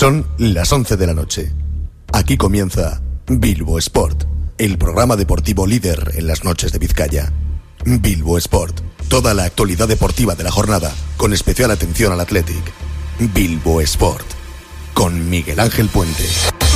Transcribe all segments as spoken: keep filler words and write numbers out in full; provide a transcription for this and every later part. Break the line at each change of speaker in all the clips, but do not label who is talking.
Son las once de la noche. Aquí comienza Bilbo Sport, el programa deportivo líder en las noches de Vizcaya. Bilbo Sport, toda la actualidad deportiva de la jornada, con especial atención al Athletic. Bilbo Sport, con Miguel Ángel Puente.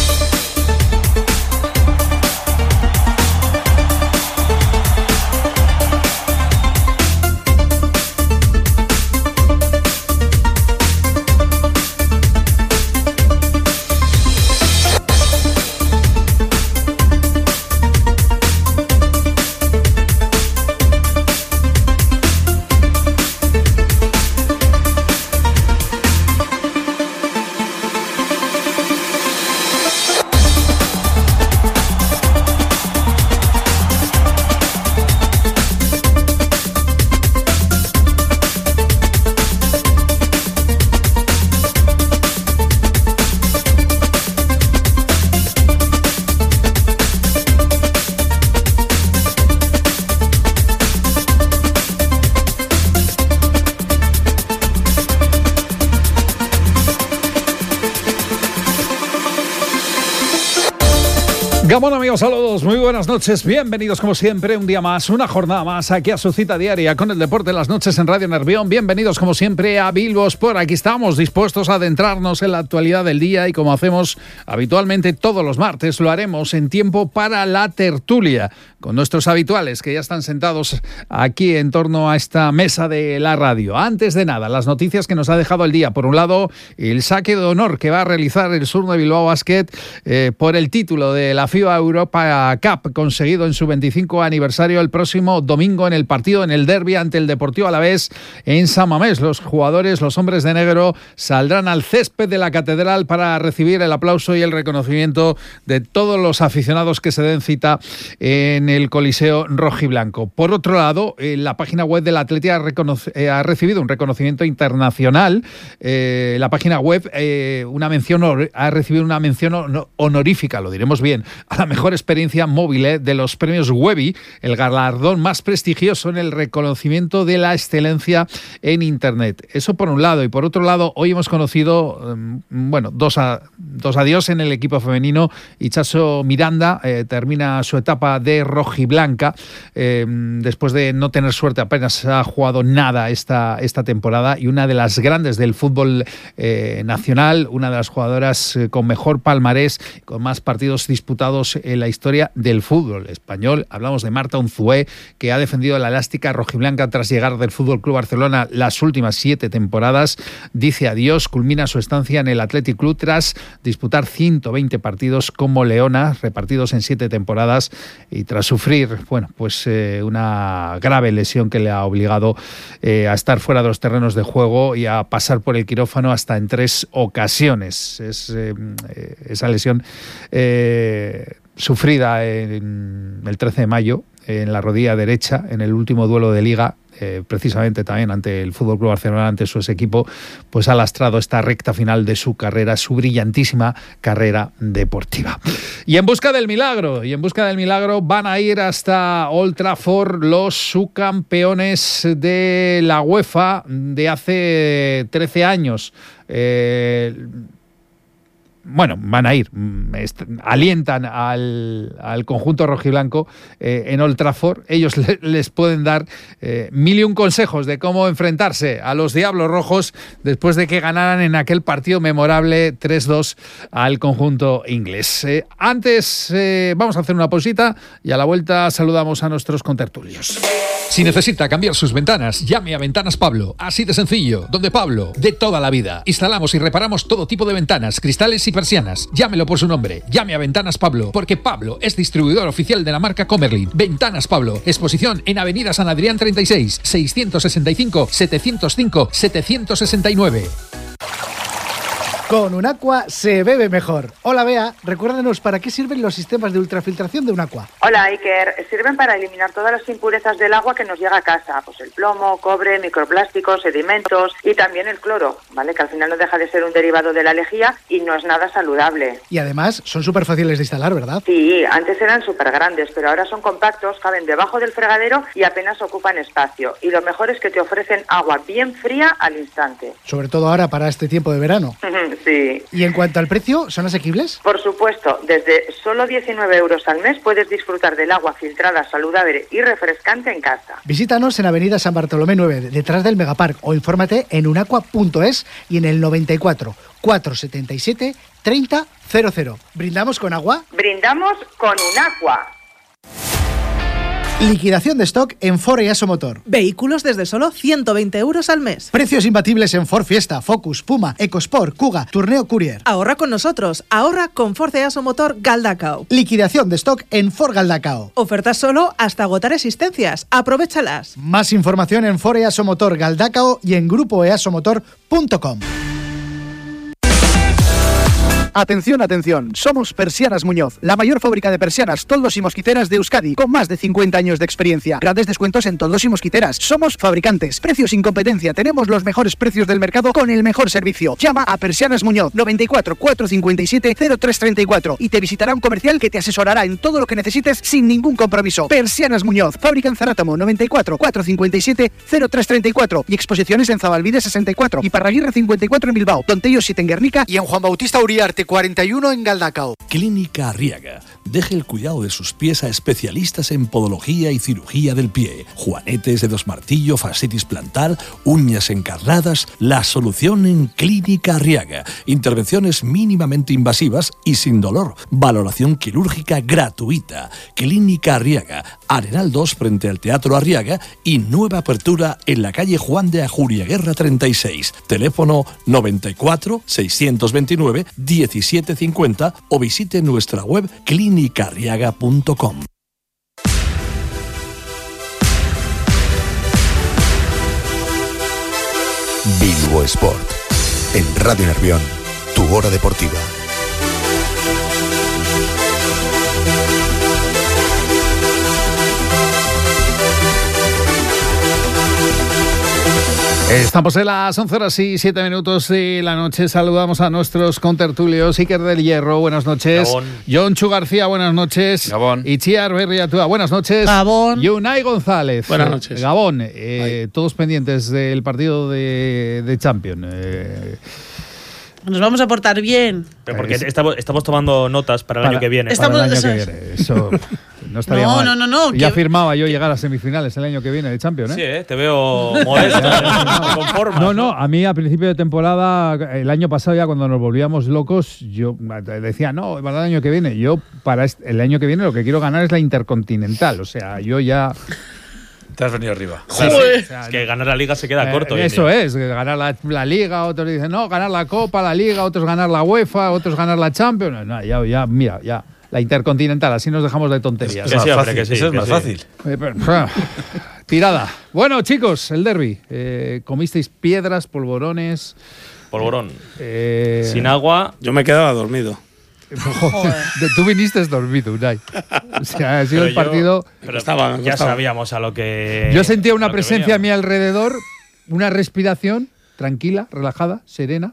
Gabón, amigos, saludos, muy buenas noches, bienvenidos como siempre, un día más, una jornada más aquí a su cita diaria con el deporte de las noches en Radio Nervión. Bienvenidos como siempre a Bilbo Sport. Aquí estamos dispuestos a adentrarnos en la actualidad del día y como hacemos habitualmente todos los martes, lo haremos en tiempo para la tertulia con nuestros habituales que ya están sentados aquí en torno a esta mesa de la radio. Antes de nada, las noticias que nos ha dejado el día. Por un lado, el saque de honor que va a realizar el Surne Bilbao Basket eh, por el título de la FIBA Europa Cup, conseguido en su veinticinco aniversario el próximo domingo en el partido, en el derbi ante el Deportivo Alavés en San Mamés. Los jugadores, los hombres de negro, saldrán al césped de la catedral para recibir el aplauso y el reconocimiento de todos los aficionados que se den cita en el Coliseo rojiblanco. Por otro lado, en la página web del Athletic ha, reconoc- eh, ha recibido un reconocimiento internacional. Eh, la página web eh, una mención or- ha recibido una mención honor- honorífica, lo diremos bien, a la mejor experiencia móvil eh, de los premios Webby, el galardón más prestigioso en el reconocimiento de la excelencia en Internet. Eso por un lado. Y por otro lado, hoy hemos conocido, um, bueno, dos, a, dos adiós en el equipo femenino. Itxaso Miranda eh, termina su etapa de rojiblanca eh, después de no tener suerte, apenas ha jugado nada esta, esta temporada, y una de las grandes del fútbol eh, nacional, una de las jugadoras eh, con mejor palmarés, con más partidos disputados en la historia del fútbol español. Hablamos de Marta Unzué, que ha defendido la elástica rojiblanca tras llegar del Fútbol Club Barcelona las últimas siete temporadas. Dice adiós, culmina su estancia en el Athletic Club tras disputar ciento veinte partidos como leona, repartidos en siete temporadas, y tras sufrir, bueno, pues eh, una grave lesión que le ha obligado eh, a estar fuera de los terrenos de juego y a pasar por el quirófano hasta en tres ocasiones. Es eh, esa lesión eh, sufrida en el trece de mayo en la rodilla derecha en el último duelo de Liga, eh, precisamente también ante el Fútbol Club Barcelona, ante su ex equipo, pues ha lastrado esta recta final de su carrera, su brillantísima carrera deportiva. Y en busca del milagro, y en busca del milagro van a ir hasta Old Trafford los subcampeones de la UEFA de hace trece años. Eh, Bueno, van a ir, est- alientan al, al conjunto rojiblanco eh, en Old Trafford. Ellos le, les pueden dar eh, mil y un consejos de cómo enfrentarse a los Diablos Rojos después de que ganaran en aquel partido memorable tres dos al conjunto inglés. Eh, antes eh, vamos a hacer una pausita y a la vuelta saludamos a nuestros contertulios.
Si necesita cambiar sus ventanas, llame a Ventanas Pablo. Así de sencillo, donde Pablo, de toda la vida. Instalamos y reparamos todo tipo de ventanas, cristales y persianas. Llámelo por su nombre. Llame a Ventanas Pablo, porque Pablo es distribuidor oficial de la marca Comerlin. Ventanas Pablo. Exposición en Avenida San Adrián treinta y seis, seiscientos sesenta y cinco, setecientos cinco, setecientos sesenta y nueve.
Con Unaqua se bebe mejor. Hola Bea, recuérdanos para qué sirven los sistemas de ultrafiltración de Unaqua.
Hola Iker, sirven para eliminar todas las impurezas del agua que nos llega a casa, pues el plomo, cobre, microplásticos, sedimentos y también el cloro, ¿vale? Que al final no deja de ser un derivado de la lejía y no es nada saludable.
Y además son súper fáciles de instalar, ¿verdad?
Sí, antes eran súper grandes, pero ahora son compactos, caben debajo del fregadero y apenas ocupan espacio. Y lo mejor es que te ofrecen agua bien fría al instante.
Sobre todo ahora para este tiempo de verano.
Sí.
¿Y en cuanto al precio, son asequibles?
Por supuesto, desde solo diecinueve euros al mes puedes disfrutar del agua filtrada, saludable y refrescante en casa.
Visítanos en Avenida San Bartolomé nueve, detrás del Megapark, o infórmate en unaqua punto es y en el noventa y cuatro, cuatrocientos setenta y siete, treinta cero cero. ¿Brindamos con agua?
Brindamos con Unaqua.
Liquidación de stock en Ford Easo Motor.
Vehículos desde solo ciento veinte euros al mes.
Precios imbatibles en Ford Fiesta, Focus, Puma, EcoSport, Kuga, Tourneo Courier.
Ahorra con nosotros. Ahorra con Ford Easo Motor Galdacao.
Liquidación de stock en Ford Galdacao.
Ofertas solo hasta agotar existencias. Aprovéchalas.
Más información en Ford Easo Motor Galdacao y en grupo easomotor punto com. Atención, atención, somos Persianas Muñoz, la mayor fábrica de persianas, toldos y mosquiteras de Euskadi, con más de cincuenta años de experiencia. Grandes descuentos en toldos y mosquiteras. Somos fabricantes, precios sin competencia, tenemos los mejores precios del mercado con el mejor servicio. Llama a Persianas Muñoz, noventa y cuatro, cuatrocientos cincuenta y siete, cero tres treinta y cuatro y te visitará un comercial que te asesorará en todo lo que necesites sin ningún compromiso. Persianas Muñoz, fábrica en Zarátamo, noventa y cuatro, cuatrocientos cincuenta y siete, cero tres treinta y cuatro y exposiciones en Zabalbide sesenta y cuatro y Parraguirre cincuenta y cuatro en Bilbao, Tontello siete en Guernica y en Juan Bautista Uriarte cuarenta y uno en Galdacao.
Clínica Arriaga. Deje el cuidado de sus pies a especialistas en podología y cirugía del pie. Juanetes, dedos martillo, fascitis plantar, uñas encarnadas. La solución en Clínica Arriaga. Intervenciones mínimamente invasivas y sin dolor. Valoración quirúrgica gratuita. Clínica Arriaga. Arenal dos frente al Teatro Arriaga y nueva apertura en la calle Juan de Ajuriaguerra treinta y seis. Teléfono noventa y cuatro, seiscientos veintinueve, diecisiete cincuenta o visite nuestra web clínica arriaga punto com.
Bilbo Sport. En Radio Nervión, tu hora deportiva.
Estamos en las once horas y siete minutos de la noche. Saludamos a nuestros contertulios. Iker del Hierro, buenas noches.
Gabón.
John Chu García, buenas noches.
Gabón.
Itziar Berriatúa, buenas noches.
Gabón.
Y Unai González.
Buenas noches.
Gabón, eh, todos pendientes del partido de, de Champions. Eh,
Nos vamos a portar bien.
Pero porque estamos, estamos tomando notas para el
para,
año que viene.
Estamos-
para el año
eso
que
es.
viene. Eso no estaría
No,
mal.
no, no, no,
Ya
que-
firmaba yo llegar a semifinales el año que viene de Champions, ¿eh?
Sí, ¿eh? Te veo modesto. Te conformas,
No, no, a mí a principio de temporada, el año pasado ya cuando nos volvíamos locos, yo decía, no, para el año que viene, yo para este- el año que viene lo que quiero ganar es la Intercontinental, o sea, yo ya...
Te has venido arriba.
Claro,
Joder.
o sea, es que ganar la liga se queda
Eh,
corto. hoy en
eso
día.
es, ganar la, la Liga, otros dicen, no, ganar la Copa, la Liga, otros ganar la UEFA, otros ganar la Champions, no, ya, ya, mira, ya, la Intercontinental, así nos dejamos de tonterías.
Que
Es
sí,
más
hombre,
fácil,
que sí,
eso es
que
más
sí.
fácil.
Eh, pero, ah, tirada. Bueno, chicos, el derbi. Eh, comisteis piedras, polvorones.
Polvorón.
eh,
Sin agua.
Yo me quedaba dormido.
Joder, tú viniste dormido, Unai. O sea, ha sido
Pero
el
yo-
partido.
Pero
Costaba, me
ya
costaba.
sabíamos a lo que.
Yo sentía
a
una
lo que
presencia a mi
veníamos.
alrededor, una respiración tranquila, relajada, serena,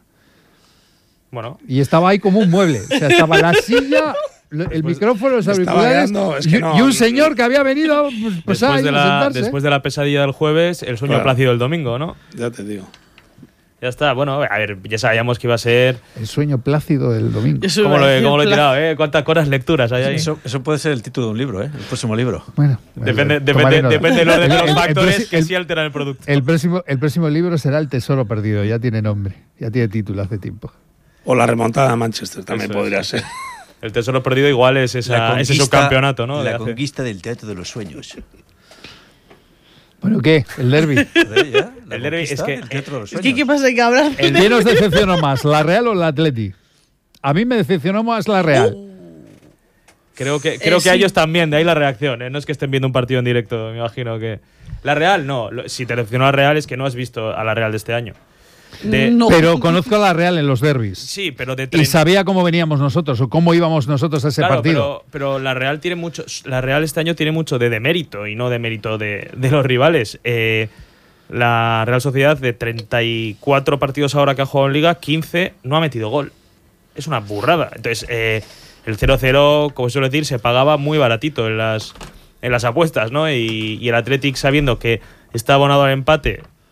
Bueno,
y estaba ahí como un mueble. O sea, estaba la silla, lo- el micrófono, los
me estaba
auriculares
quedando- es
y,
que no,
y un
no,
señor que había venido pues, pues,
después,
ahí
de
a
la,
sentarse.
después de la pesadilla del jueves, el sueño
Claro.
plácido del domingo, ¿no?
Ya te digo.
Ya está. Bueno, a ver, ya sabíamos que iba a ser.
El sueño plácido del domingo.
Eso
¿Cómo
iba
lo,
a
he- cómo lo he
decir,
tirado, eh? ¿Cuántas horas lecturas hay ahí?
Eso, eso puede ser el título de un libro, ¿eh? El próximo libro.
Bueno,
Depende,
eh,
depende,
tomaré nota.
depende del orden de
El-
los
el- el
factores
proxi-
que
el-
sí alteran el producto.
El próximo, el próximo libro será El Tesoro Perdido, ya tiene nombre, ya tiene título hace tiempo.
O la remontada a Manchester también
Eso es.
podría ser.
El tesoro perdido igual es esa, ese subcampeonato, ¿no? De
La
hace-
conquista del teatro de los sueños.
Bueno, ¿qué? El derbi.
Joder, ya, la
El derbi es
conquista
que-
del teatro de los
Es
sueños.
que, ¿qué pasa? Hay que hablar.
¿El quién os decepcionó más, la Real o la Atleti? A mí me decepcionó más la Real.
Creo que, creo
Eh,
que a
sí.
ellos también, de ahí la reacción. ¿eh? No es que estén viendo un partido en directo, me imagino que. La Real, no. Lo- Si te decepcionó a la Real es que no has visto a la Real de este año. De-
No.
Pero conozco a la Real en los derbis.
Sí, pero de
Y
treinta
sabía cómo veníamos nosotros o cómo íbamos nosotros a ese
Claro,
partido.
Pero, pero la Real tiene mucho. La Real este año tiene mucho de demérito y no de mérito de, de los rivales. Eh, la Real Sociedad, de treinta y cuatro partidos ahora que ha jugado en Liga, quince no ha metido gol. Es una burrada. Entonces, eh, el cero cero, como suelo decir, se pagaba muy baratito en las, en las apuestas, ¿no? Y, y el Athletic, sabiendo que está abonado al empate,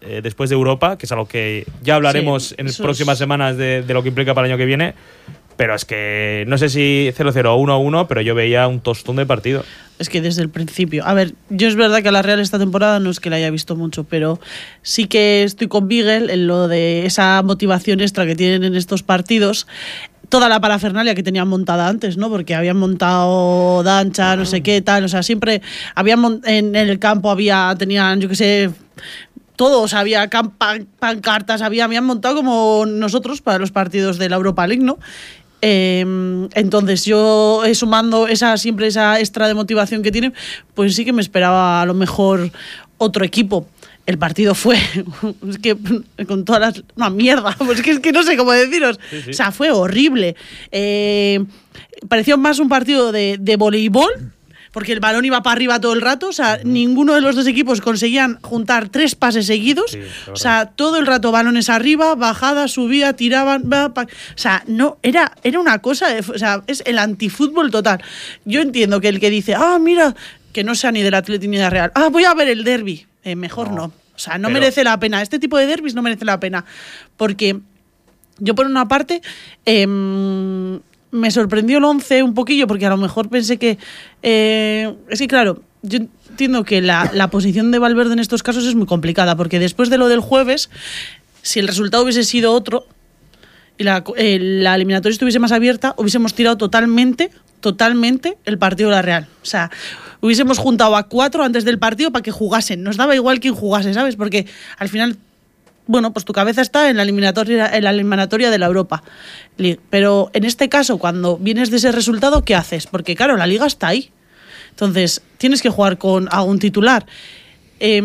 eh, después de Europa, que es algo que ya hablaremos
Sí,
en las
eso
próximas
es...
semanas de, de lo que implica para el año que viene. Pero es que no sé si cero cero o uno uno, pero yo veía un tostón de partido.
Es que desde el principio. A ver, yo es verdad que a la Real esta temporada no es que la haya visto mucho, pero sí que estoy con Miguel en lo de esa motivación extra que tienen en estos partidos. Toda la parafernalia que tenían montada antes, ¿no? Porque habían montado dancha, no sé qué, tal. O sea, siempre habían en el campo, había, tenían, yo qué sé, todo. O sea, había pan, pancartas, había, habían montado como nosotros para los partidos de la Europa League, ¿no? Eh, entonces yo eh, sumando esa siempre esa extra de motivación que tienen, pues sí que me esperaba a lo mejor otro equipo. El partido fue es que con todas las una mierda, pues es que, es que no sé cómo deciros. Sí, sí. O sea, fue horrible. Eh, pareció más un partido de, de voleibol, porque el balón iba para arriba todo el rato. O sea, uh-huh. ninguno de los dos equipos conseguían juntar tres pases seguidos. Sí, o sea, todo el rato balones arriba, bajada, subida, tiraban. Va, pa, o sea, no, era, era una cosa, de, o sea, es el antifútbol total. Yo entiendo que el que dice, ah, mira, que no sea ni del Atleti ni de la Real, ah, voy a ver el derbi. Eh, mejor no. no. O sea, no Pero... merece la pena. Este tipo de derbis no merece la pena. Porque yo, por una parte, eh, me sorprendió el once un poquillo, porque a lo mejor pensé que... Eh, es que, claro, yo entiendo que la, la posición de Valverde en estos casos es muy complicada, porque después de lo del jueves, si el resultado hubiese sido otro y la, eh, la eliminatoria estuviese más abierta, hubiésemos tirado totalmente, totalmente el partido de la Real. O sea... hubiésemos juntado a cuatro antes del partido para que jugasen. Nos daba igual quién jugase, ¿sabes? Porque al final, bueno, pues tu cabeza está en la eliminatoria, en la eliminatoria de la Europa League. Pero en este caso, cuando vienes de ese resultado, ¿qué haces? Porque claro, la liga está ahí. Entonces, tienes que jugar con algún titular. Eh,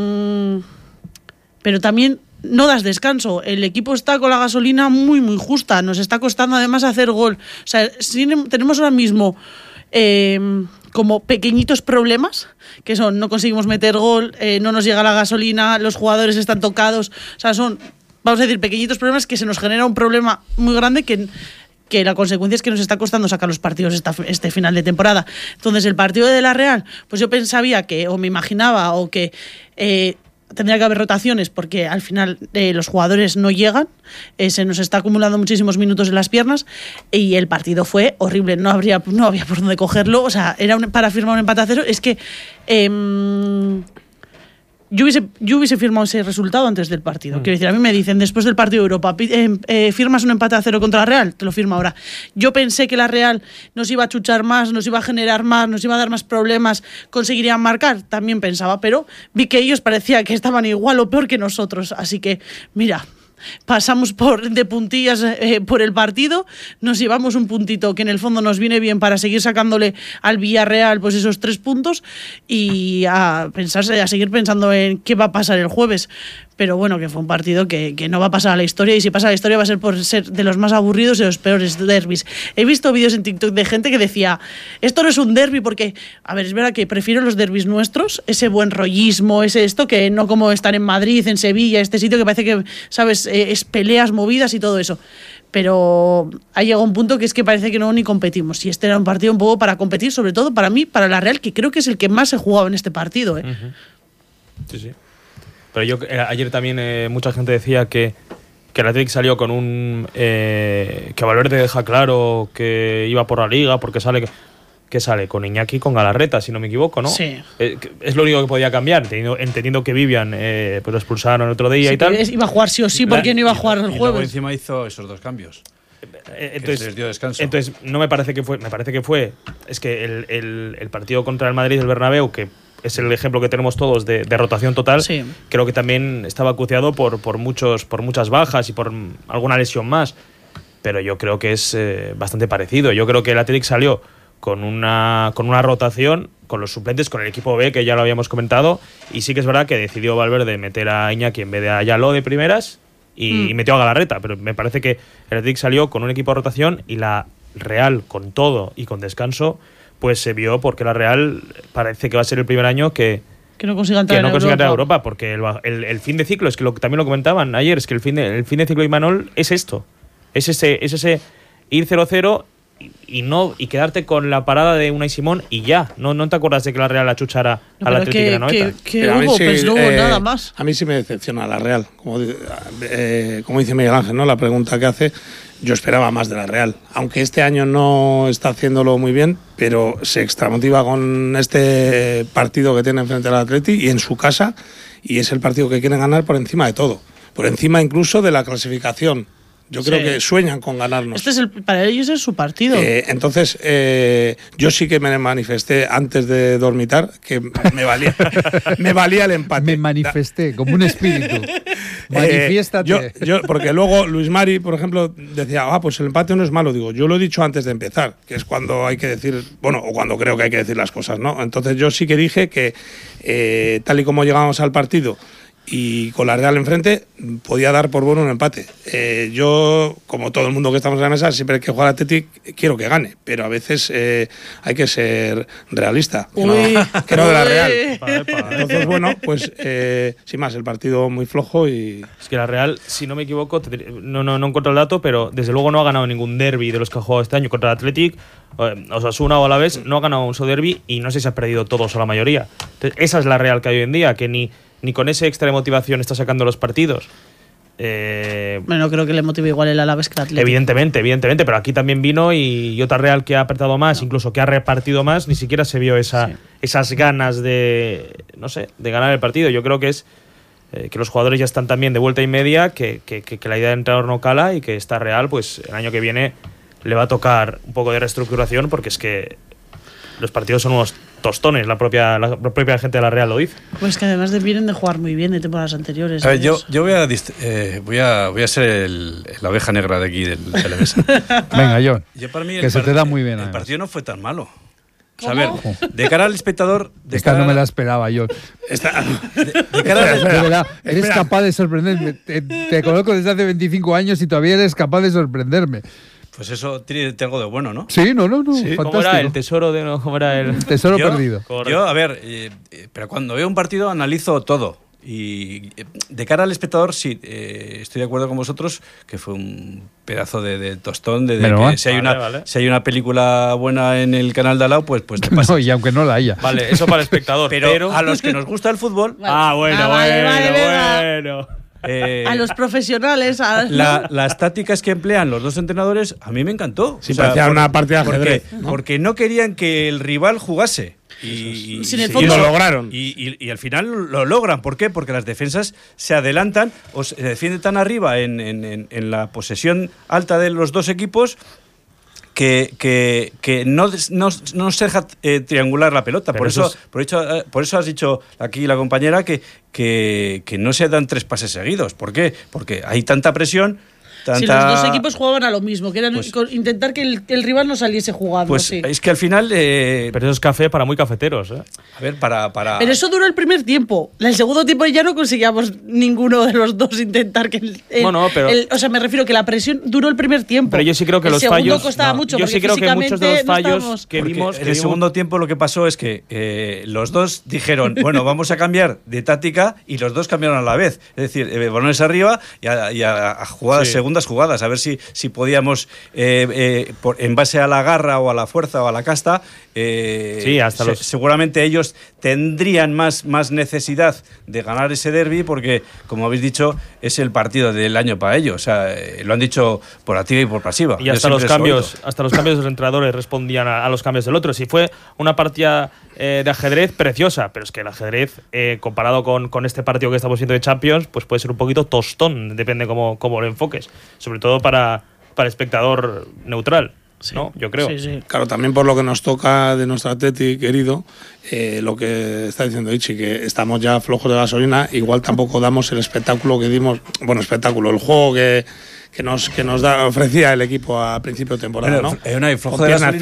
pero también no das descanso. El equipo está con la gasolina muy, muy justa. Nos está costando además hacer gol. O sea, si tenemos ahora mismo... Eh, como pequeñitos problemas, que son no conseguimos meter gol, eh, no nos llega la gasolina, los jugadores están tocados, o sea, son, vamos a decir, pequeñitos problemas que se nos genera un problema muy grande que, que la consecuencia es que nos está costando sacar los partidos esta, este final de temporada. Entonces, el partido de la Real, pues yo pensaba que, o me imaginaba, o que... Eh, tendría que haber rotaciones porque al final eh, los jugadores no llegan, eh, se nos está acumulando muchísimos minutos en las piernas y el partido fue horrible, no habría, no había por dónde cogerlo, o sea, era un, para firmar un empate a cero, es que eh, yo, hubiese, yo hubiese firmado ese resultado antes del partido. Mm. Quiero decir, a mí me dicen después del partido de Europa, eh, eh, firmas un empate a cero contra la Real, te lo firmo ahora. Yo pensé que la Real nos iba a chuchar más, nos iba a generar más, nos iba a dar más problemas, conseguirían marcar, también pensaba, pero vi que ellos parecía que estaban igual o peor que nosotros, así que mira, pasamos por de puntillas eh, por el partido, nos llevamos un puntito que en el fondo nos viene bien para seguir sacándole al Villarreal pues esos tres puntos y a pensarse, a seguir pensando en qué va a pasar el jueves. Pero bueno, que fue un partido que, que no va a pasar a la historia y si pasa a la historia va a ser por ser de los más aburridos y los peores derbis. He visto vídeos en TikTok de gente que decía, esto no es un derbi porque, a ver, es verdad que prefiero los derbis nuestros, ese buen rollismo, ese esto, que no como estar en Madrid, en Sevilla, este sitio que parece que, ¿sabes?, eh, es peleas movidas y todo eso. Pero ha llegado un punto que es que parece que no ni competimos. Y este era un partido un poco para competir, sobre todo para mí, para la Real, que creo que es el que más he jugado en este partido, ¿eh?
Uh-huh. Sí, sí. Pero yo eh, ayer también eh, mucha gente decía que, que el Athletic salió con un... Eh, que Valverde deja claro que iba por la Liga porque sale... Que sale con Iñaki y con Galarreta, si no me equivoco, ¿no?
Sí.
Eh, es lo único que podía cambiar, entendiendo, entendiendo que Vivian eh, pues lo expulsaron el otro día sí, y tal.
Iba a jugar sí o sí, ¿por qué no iba a jugar el jueves? Y luego
encima hizo esos dos cambios.
Eh, entonces,
que les dio descanso.
Entonces, no me parece que fue... Me parece que fue... Es que el, el, el partido contra el Madrid, el Bernabéu, que es el ejemplo que tenemos todos de, de rotación total,
sí.
Creo que también estaba acuciado por, por, muchos, por muchas bajas y por alguna lesión más. Pero yo creo que es eh, bastante parecido. Yo creo que el Athletic salió con una, con una rotación, con los suplentes, con el equipo B, que ya lo habíamos comentado, y sí que es verdad que decidió Valverde meter a Iñaki en vez de a Yaló de primeras y, mm. y metió a Galarreta, pero me parece que el Athletic salió con un equipo de rotación y la Real, con todo y con descanso, pues se vio porque la Real parece que va a ser el primer año que
que no consiga entrar,
que no
en,
consiga
Europa.
entrar a Europa, porque el, el, el fin de ciclo, es que lo, también lo comentaban ayer, es que el fin de, el fin de ciclo de Imanol es esto, es ese, es ese ir cero cero y no y quedarte con la parada de Unai Simón y ya. No, no te acuerdas de que la Real la chuchara
No,
al
pero
Atlético de
que,
Anoeta.
que, que hubo, pues no hubo
eh,
nada más.
A mí sí me decepciona la Real. Como, eh, como dice Miguel Ángel, ¿no? La pregunta que hace, yo esperaba más de la Real. Aunque este año no está haciéndolo muy bien, pero se extramotiva con este partido que tiene frente al Atleti y en su casa, y es el partido que quieren ganar por encima de todo. Por encima incluso de la clasificación. Yo creo
Sí.
que sueñan con ganarnos.
Este es el, para ellos es su partido.
Eh, entonces, eh, yo sí que me manifesté antes de dormitar que me valía, me valía el empate.
Me manifesté como un espíritu. Manifiéstate.
Eh, yo, yo, porque luego Luis Mari, por ejemplo, decía, ah, pues el empate no es malo. Digo, yo lo he dicho antes de empezar, que es cuando hay que decir, bueno, o cuando creo que hay que decir las cosas, ¿no? Entonces yo sí que dije que eh, tal y como llegamos al partido y con la Real enfrente, podía dar por bueno un empate. Eh, yo, como todo el mundo que estamos en la mesa, siempre que juega al Athletic quiero que gane, pero a veces eh, hay que ser realista, que,
Uy,
no, que no de la
uy.
Real. Entonces, bueno, pues eh, sin más, el partido muy flojo y...
Es que la Real, si no me equivoco, te- no, no, no encuentro el dato, pero desde luego no ha ganado ningún derbi de los que ha jugado este año contra el Athletic, eh, Osasuna o Alavés, no ha ganado un solo derbi y no sé si ha perdido todos o la mayoría. Entonces, esa es la Real que hay hoy en día, que ni, ni con ese extra de motivación está sacando los partidos. Eh,
Bueno, creo que le motiva igual el Alavés que el Atlético.
Evidentemente, evidentemente, pero aquí también vino y, y otra Real que ha apretado más, no. incluso que ha repartido más, ni siquiera se vio esa, sí. esas ganas de, no sé, de ganar el partido. Yo creo que es eh, que los jugadores ya están también de vuelta y media, que, que, que, que la idea de entrenador no cala y que esta Real, pues el año que viene le va a tocar un poco de reestructuración porque es que los partidos son unos tostones, la propia, la propia gente de la Real lo dice.
Pues que además de, vienen de jugar muy bien de temporadas anteriores.
A ver, yo, yo voy, a dist- eh, voy a voy a ser el, la oveja negra de aquí del, de la mesa.
Venga, John,
Yo para mí
que
el
se
part-
te da muy bien.
El
además.
partido no fue tan malo. O sea, a
¿Cómo?
ver, de cara al espectador... De
Esta
cara,
no me la esperaba, John.
Está...
De, de cara al,
De verdad, eres capaz de sorprenderme. Te, te conozco desde hace veinticinco años y todavía eres capaz de sorprenderme.
Pues eso tiene, tiene algo de bueno, ¿no?
Sí, no, no, no.
Sí,
fantástico.
¿cómo era el tesoro de no, cómo era el
tesoro
yo,
perdido?
Yo, a ver, eh, eh, pero cuando veo un partido analizo todo. Y eh, de cara al espectador, sí, eh, estoy de acuerdo con vosotros que fue un pedazo de, de tostón. De, de
Menos
que
mal.
si, hay
Vale,
una,
vale.
si hay una película buena en el canal de al lado, pues, pues te pasa.
No, y aunque no la haya.
Vale, eso para el espectador,
pero,
pero,
a los que nos gusta el fútbol,
Vale.
Ah, bueno,
Ah, vale,
bueno,
vale, venga.
bueno.
eh,
A los profesionales. A,
la- las tácticas que emplean los dos entrenadores, a mí me encantó.
Sí, parecía una partida de
porque,
ajedrez, ¿no?
porque no querían que el rival jugase. Y, y-
Sin el
y-
fondo-
Y lo lograron.
Y, y- y al final lo logran. ¿Por qué? Porque las defensas se adelantan o se defienden tan arriba en, en- en- en la posesión alta de los dos equipos que, que, que no, no, no se deja eh, triangular la pelota.
Pero
Por eso,
eso es-
por, eso, eh, por eso has dicho aquí la compañera que, que, que no se dan tres pases seguidos. ¿Por qué? Porque hay tanta presión. Tanta...
Si los dos equipos jugaban a lo mismo, que era
Pues-
co- intentar que el, el rival no saliese jugando.
Pues
sí.
es que al final. eh,
Pero eso es café para muy cafeteros, ¿eh?
a ver, para. para
Pero eso duró el primer tiempo. El segundo tiempo ya no conseguíamos ninguno de los dos intentar que el, el-
Bueno, pero-
el- o sea, me refiero que la presión duró el primer tiempo.
Pero yo sí creo que
el
los
segundo
fallos.
costaba
no,
mucho.
yo
porque
sí creo que muchos de los
físicamente no
fallos
estábamos-
que
Porque
vimos.
en
que
el
vimos-
segundo tiempo lo que pasó es que eh, los dos dijeron, bueno, vamos a cambiar de táctica y los dos cambiaron a la vez. Es decir, eh, balones arriba y a, y a- a jugadas,
Sí.
segundas jugadas, a ver si, si podíamos, eh, eh, por- en base a la garra o a la fuerza o a la casta, eh,
Sí, hasta
se-
los-
seguramente ellos tendrían más, más necesidad de ganar ese derbi porque, como habéis dicho, es el partido del año para ellos. O sea, eh, lo han dicho por activa y por pasiva.
Y
Yo
hasta
siempre
los
les he
cambios,
oído.
hasta los cambios de los entrenadores respondían a, a los cambios del otro. Si fue una partida eh, de ajedrez preciosa, pero es que el ajedrez, eh, comparado con, con este partido que estamos viendo de Champions, pues puede ser un poquito tostón, depende cómo, cómo lo enfoques. Sobre todo para, para el espectador neutral, ¿no? Yo creo.
Sí, sí.
Claro, también por lo que nos toca de nuestro Atleti querido, eh, lo que está diciendo Ichi, que estamos ya flojos de gasolina, igual tampoco damos el espectáculo que dimos, bueno, espectáculo, el juego que, que nos, que nos da, ofrecía el equipo a principio de temporada,
Bueno,
¿no?
eh, no, y flojo
Con
de
piernas
gasolina,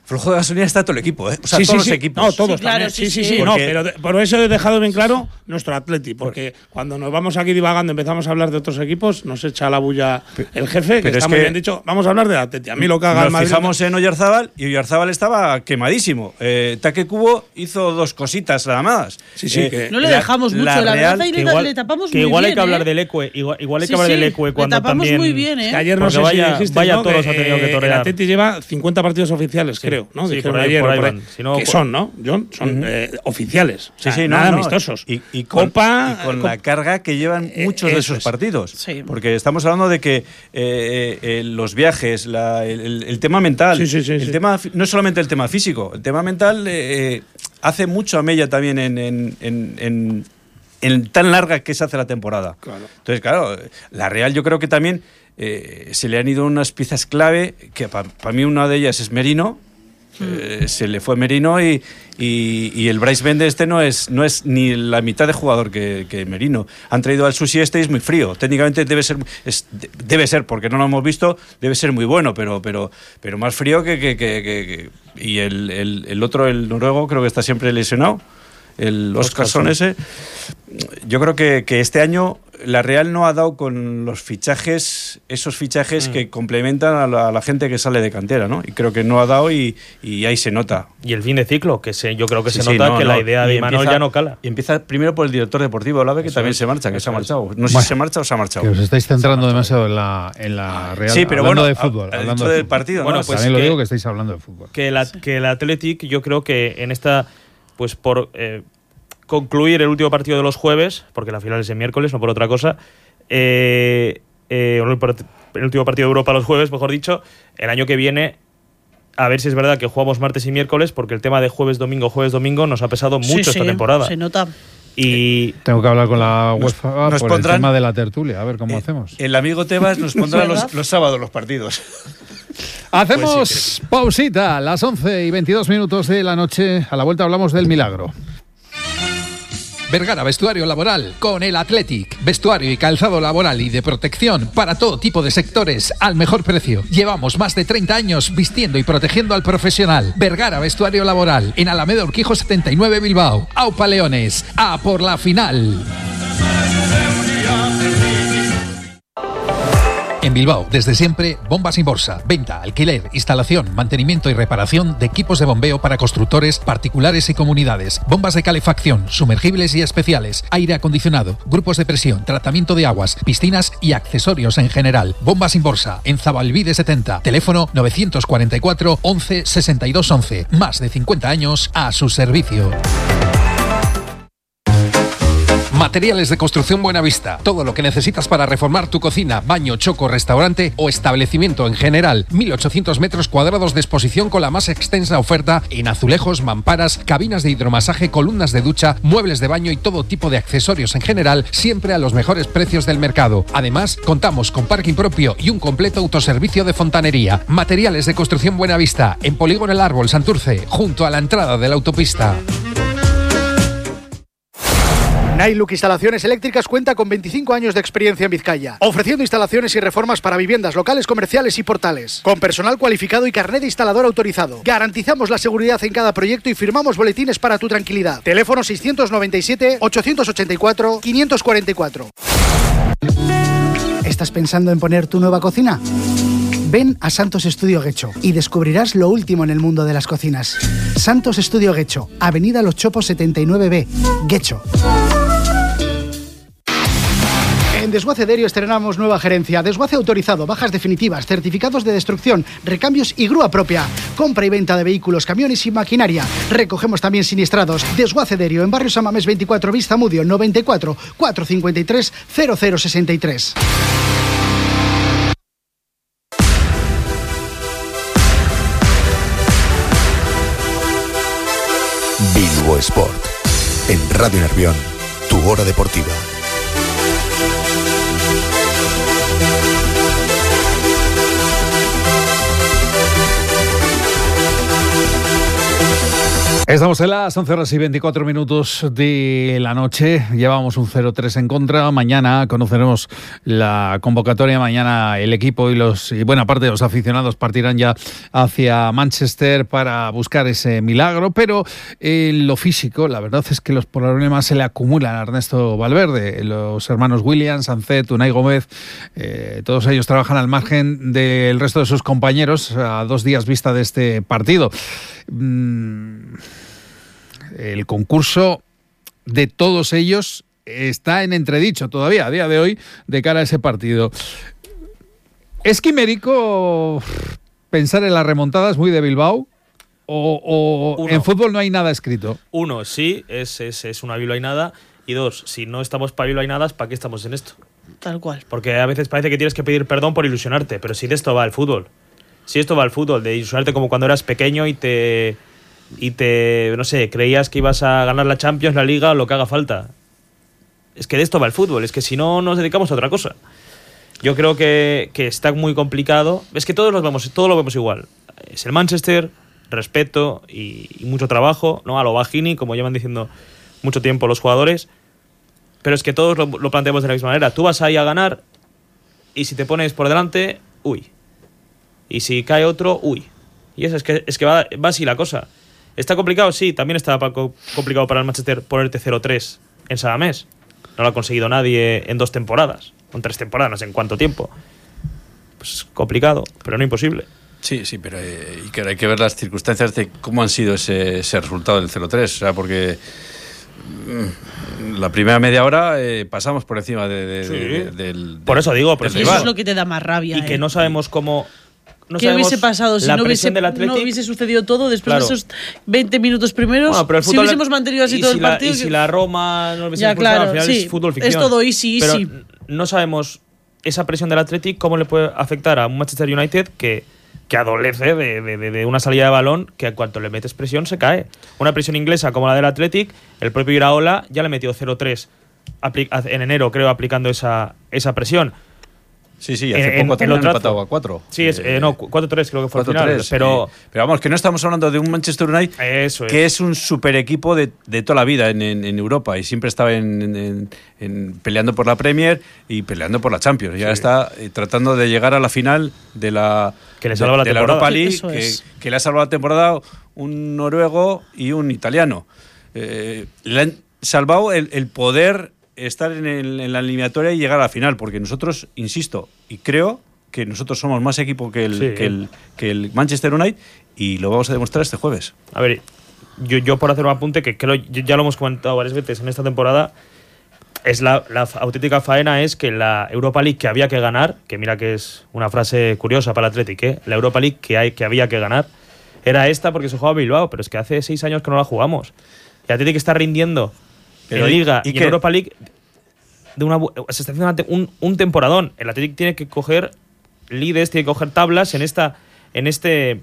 flojo de gasolina está todo el equipo, ¿eh? O sea,
sí,
todos
sí,
los
sí.
equipos.
No, todos
Sí, claro,
también. Sí,
sí,
sí,
sí.
sí. No,
Porque-
pero de- por eso he dejado bien claro nuestro Atleti, porque cuando nos vamos aquí divagando, empezamos a hablar de otros equipos, nos echa la bulla el jefe, que
pero
está
es
muy
que
bien dicho. Vamos a hablar de Atleti. A mí lo que haga el
Nos
Madrid.
fijamos en Oyarzábal y Oyarzábal estaba quemadísimo. Eh, Taque Cubo hizo dos cositas nada más.
Sí, sí,
Eh,
que-
No le
la-
dejamos mucho, la,
Real-
verdad, y
que
le,
igual,
le tapamos
que
muy
igual
bien.
hay que hablar
¿eh?
del Ecue, igual, igual hay
Sí,
que hablar
sí,
del Ecue
le
cuando
tapamos
también
muy bien, ¿eh?
Que ayer no
Porque
sé
vaya-
si dijiste,
vaya
¿no?
todos ha tenido que
el
torear.
Atleti lleva cincuenta partidos oficiales, creo, ¿no?
Sí,
Dijeron
por ahí-
ayer,
por
o
ahí
por ahí.
van. Si no,
que
por-
son, ¿no, John? Son eh, oficiales. O
Sí,
sea,
sí, no,
nada
no.
amistosos.
Y, y con,
Copa,
y con
Copa-
la carga que llevan
Eh,
muchos de
eso
esos
es.
partidos.
Sí.
Porque estamos hablando de que eh, eh, eh, los viajes, la- el, el- el tema mental,
Sí, sí, sí,
el
sí.
tema fi- no es solamente el tema físico, el tema mental eh, eh, hace mucho a mella también en, en, en, en- en tan larga que se hace la temporada.
Claro.
Entonces, claro, la Real yo creo que también eh, se le han ido unas piezas clave, que para mí una de ellas es Merino. Eh, se le fue Merino y, y, y el Bryce Bende este no es, no es ni la mitad de jugador que, que Merino. Han traído al Susi este y es muy frío. Técnicamente debe ser, es, de- debe ser, porque no lo hemos visto, debe ser muy bueno, pero, pero, pero más frío que... que, que- que- que- y el, el, el otro, el noruego, creo que está siempre lesionado. El Oscarsson ese. Yo creo que, que este año la Real no ha dado con los fichajes, esos fichajes
Mm.
que complementan a la, a la gente que sale de cantera, ¿no? Y creo que no ha dado y, y ahí se nota.
Y el fin de ciclo, que se, yo creo que
Sí,
se
sí,
nota
no,
que
no.
la idea de
Y
Imanol
empieza-
ya no cala.
Y empieza primero por el director deportivo Olave, que
Eso
también
es,
se marcha, que se ha
eso es.
marchado. No sé
Bueno.
si se marcha o se ha marchado.
Que os estáis centrando demasiado en la, en la Real.
Sí, pero
hablando
bueno,
de
ha-
fútbol.
ha
hablando
dicho
de
del
fútbol.
partido, ¿no?
Bueno, pues
También lo
que-
digo que estáis hablando de fútbol.
que, la, que el Athletic, yo creo que en esta, pues por eh, concluir el último partido de los jueves, porque la final es el miércoles, no por otra cosa, eh, eh, el part- el último partido de Europa los jueves, mejor dicho, el año que viene, a ver si es verdad que jugamos martes y miércoles, porque el tema de jueves, domingo, jueves, domingo nos ha pesado
Sí,
mucho
sí,
esta temporada.
Se nota.
Y
Tengo que hablar con la
Nos-
UEFA
nos
por
pondrán-
el tema de la tertulia, a ver cómo
Eh,
hacemos.
El amigo Tebas nos pondrá
¿Verdad?
los, los sábados los partidos.
Hacemos
Pues sí,
pausita, las once y veintidós minutos de la noche. A la vuelta hablamos del milagro.
Vergara Vestuario Laboral con el Athletic. Vestuario y calzado laboral y de protección para todo tipo de sectores al mejor precio. Llevamos más de treinta años vistiendo y protegiendo al profesional. Vergara Vestuario Laboral en Alameda Urquijo setenta y nueve Bilbao. Aupa Leones, a por la final. En Bilbao, desde siempre, Bombas sin Bolsa. Venta, alquiler, instalación, mantenimiento y reparación de equipos de bombeo para constructores, particulares y comunidades. Bombas de calefacción, sumergibles y especiales, aire acondicionado, grupos de presión, tratamiento de aguas, piscinas y accesorios en general. Bombas sin Bolsa, en Zabalbide setenta. Teléfono novecientos cuarenta y cuatro once sesenta y dos once. Más de cincuenta años a su servicio. Materiales de construcción Buenavista. Todo lo que necesitas para reformar tu cocina, baño, choco, restaurante o establecimiento en general. mil ochocientos metros cuadrados de exposición con la más extensa oferta en azulejos, mamparas, cabinas de hidromasaje, columnas de ducha, muebles de baño y todo tipo de accesorios en general, siempre a los mejores precios del mercado. Además, contamos con parking propio y un completo autoservicio de fontanería. Materiales de construcción Buenavista. En Polígono El Árbol, Santurce, junto a la entrada de la autopista.
Nailuk Instalaciones Eléctricas cuenta con veinticinco años de experiencia en Vizcaya, ofreciendo instalaciones y reformas para viviendas, locales comerciales y portales. Con personal cualificado y carnet de instalador autorizado. Garantizamos la seguridad en cada proyecto y firmamos boletines para tu tranquilidad. Teléfono seiscientos noventa y siete, ochocientos ochenta y cuatro, quinientos cuarenta y cuatro. ¿Estás pensando en poner tu nueva cocina? Ven a Santos Estudio Guecho y descubrirás lo último en el mundo de las cocinas. Santos Estudio Guecho, Avenida Los Chopos setenta y nueve B, Guecho. En Desguace Derio estrenamos nueva gerencia, desguace autorizado, bajas definitivas, certificados de destrucción, recambios y grúa propia, compra y venta de vehículos, camiones y maquinaria. Recogemos también siniestrados. Desguace Derio en Barrio San Mamés veinticuatro, Vista Mudio, noventa y cuatro, cuatrocientos cincuenta y tres, cero cero sesenta y tres.
Bilbo Sport. En Radio Nervión, tu hora deportiva.
Estamos en las once horas y veinticuatro minutos de la noche. Llevamos un cero tres en contra. Mañana conoceremos la convocatoria. Mañana el equipo y los y buena parte de los aficionados partirán ya hacia Manchester para buscar ese milagro. Pero en lo físico, la verdad es que los problemas se le acumulan a Ernesto Valverde. Los hermanos Williams, Ancet, Unai Gómez, eh, todos ellos trabajan al margen del resto de sus compañeros a dos días vista de este partido. Mm. El concurso de todos ellos está en entredicho todavía a día de hoy de cara a ese partido. ¿Es quimérico pensar en las remontadas muy de Bilbao? ¿O, o en fútbol no hay nada escrito?
Uno, sí, es, es, es una bilbainada. Y dos, si no estamos para bilbainadas, ¿para qué estamos en esto?
Tal cual.
Porque a veces parece que tienes que pedir perdón por ilusionarte, pero si de esto va el fútbol. Si esto va el fútbol, de ilusionarte como cuando eras pequeño y te... y te, no sé, creías que ibas a ganar la Champions, la Liga o lo que haga falta. Es que de esto va el fútbol, es que si no nos dedicamos a otra cosa. Yo creo que, que está muy complicado. Es que todos, los vemos, todos lo vemos igual. Es el Manchester, respeto y, y mucho trabajo, ¿no? A lo Bajini, como llevan diciendo mucho tiempo los jugadores. Pero es que todos lo, lo planteamos de la misma manera. Tú vas ahí a ganar y si te pones por delante, uy. Y si cae otro, uy. Y eso es que, es que va, va así la cosa. ¿Está complicado? Sí, también está complicado para el Manchester ponerte cero tres en Samamés. No lo ha conseguido nadie en dos temporadas, o en tres temporadas, no sé en cuánto tiempo. Pues complicado, pero no imposible.
Sí, sí, pero eh, y que hay que ver las circunstancias de cómo han sido ese, ese resultado del cero tres. O sea, porque mmm, la primera media hora eh, pasamos por encima de, de,
sí.
de, de, del
Por eso digo, pero
eso es lo que te da más rabia.
Y
eh.
que no sabemos cómo... No
¿Qué hubiese pasado si no hubiese, no hubiese sucedido todo después
claro.
de esos veinte minutos primeros?
Bueno, pero el
si hubiésemos mantenido así todo
si
el partido.
La, y si la Roma no hubiese
ya, claro,
al final
sí,
es fútbol ficción.
Es todo easy, easy.
Pero no sabemos esa presión del Athletic cómo le puede afectar a un Manchester United que, que adolece de, de, de una salida de balón que a cuanto le metes presión se cae. Una presión inglesa como la del Athletic, el propio Iraola ya le metió cero tres en enero, creo, aplicando esa, esa presión.
Sí, sí, hace en, poco también han empatado a cuatro.
Sí, es, eh, no, cuatro tres creo que fue al final. Pero,
eh, pero vamos, que no estamos hablando de un Manchester United
eso es.
que es un super equipo de, de toda la vida en, en, en Europa y siempre estaba en, en, en, peleando por la Premier y peleando por la Champions. Sí. Ya está eh, tratando de llegar a la final de la,
que le salva la,
de la Europa League, que, que le ha salvado la temporada un noruego y un italiano. Eh, le han salvado el, el poder... estar en, el, en la eliminatoria y llegar a la final, porque nosotros, insisto, y creo que nosotros somos más equipo que el, sí. que el, que el Manchester United y lo vamos a demostrar este jueves.
A ver, yo, yo por hacer un apunte, que creo ya lo hemos comentado varias veces en esta temporada, es la, la auténtica faena es que la Europa League que había que ganar, que mira que es una frase curiosa para el Athletic, ¿eh? La Europa League que, hay, que había que ganar, era esta porque se jugaba Bilbao, pero es que hace seis años que no la jugamos. El Athletic está rindiendo en Liga y, y en Europa League de una, se está haciendo un, un temporadón. El Athletic tiene que coger líderes, tiene que coger tablas en esta en este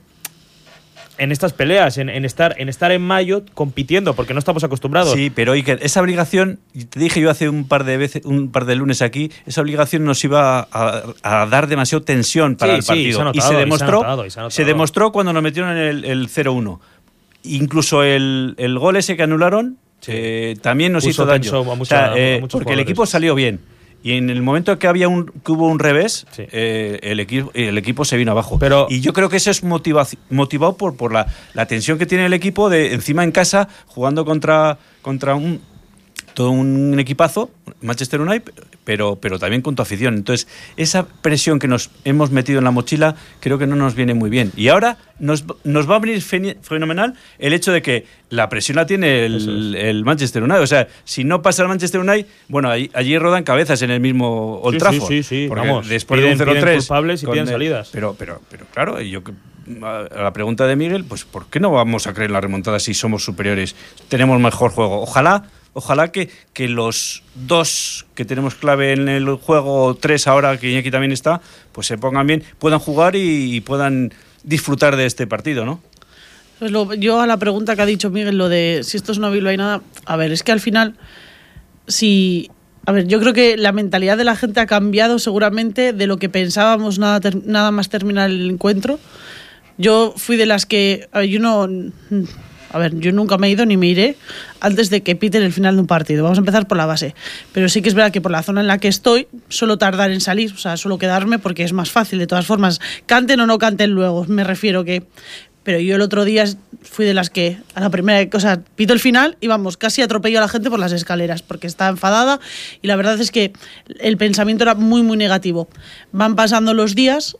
en estas peleas, en, en estar en estar en mayo compitiendo, porque no estamos acostumbrados.
Sí, pero Iker, esa obligación, te dije yo hace un par de veces, un par de lunes aquí, esa obligación nos iba a, a dar demasiado tensión para sí, el partido.
Sí, se ha notado,
y se demostró,
y se ha notado, y se ha notado.
Se demostró cuando nos metieron el, el cero uno. Incluso el, el gol ese que anularon, sí. eh, también nos
Puso
hizo daño.
A mucha,
o sea, eh,
a
porque
jugadores.
El equipo salió bien. Y en el momento que había un que hubo un revés, sí. eh, el, equipo, el equipo se vino abajo.
Pero,
y yo creo que eso es motiva, motivado por, por la, la tensión que tiene el equipo de encima en casa, jugando contra, contra un todo un equipazo, Manchester United, pero, pero también con tu afición. Entonces, esa presión que nos hemos metido en la mochila creo que no nos viene muy bien. Y ahora nos, nos va a venir fenomenal el hecho de que la presión la tiene el, el Manchester United. O sea, si no pasa el Manchester United, bueno, allí, allí rodan cabezas en el mismo Old Trafford.
Sí, sí, sí, sí.
Porque
vamos,
después
piden,
de un cero tres...
culpables y piden salidas.
Pero, pero, pero claro, yo... A la pregunta de Miguel, pues ¿por qué no vamos a creer en la remontada si somos superiores? Tenemos mejor juego. Ojalá, ojalá que, que los dos que tenemos clave en el juego, tres ahora que Iñaki también está, pues se pongan bien, puedan jugar y, y puedan disfrutar de este partido, ¿no?
Pues lo, yo a la pregunta que ha dicho Miguel, lo de si esto es una bilbainada, a ver, es que al final, si... A ver, yo creo que la mentalidad de la gente ha cambiado seguramente de lo que pensábamos nada, ter, nada más terminar el encuentro. Yo fui de las que... A ver, yo no... A ver, yo nunca me he ido ni me iré antes de que piten el final de un partido. Vamos a empezar por la base. Pero sí que es verdad que por la zona en la que estoy suelo tardar en salir, o sea, suelo quedarme porque es más fácil. De todas formas, canten o no canten luego, me refiero que... Pero yo el otro día fui de las que a la primera cosa pito el final y vamos, casi atropello a la gente por las escaleras porque estaba enfadada y la verdad es que el pensamiento era muy muy negativo. Van pasando los días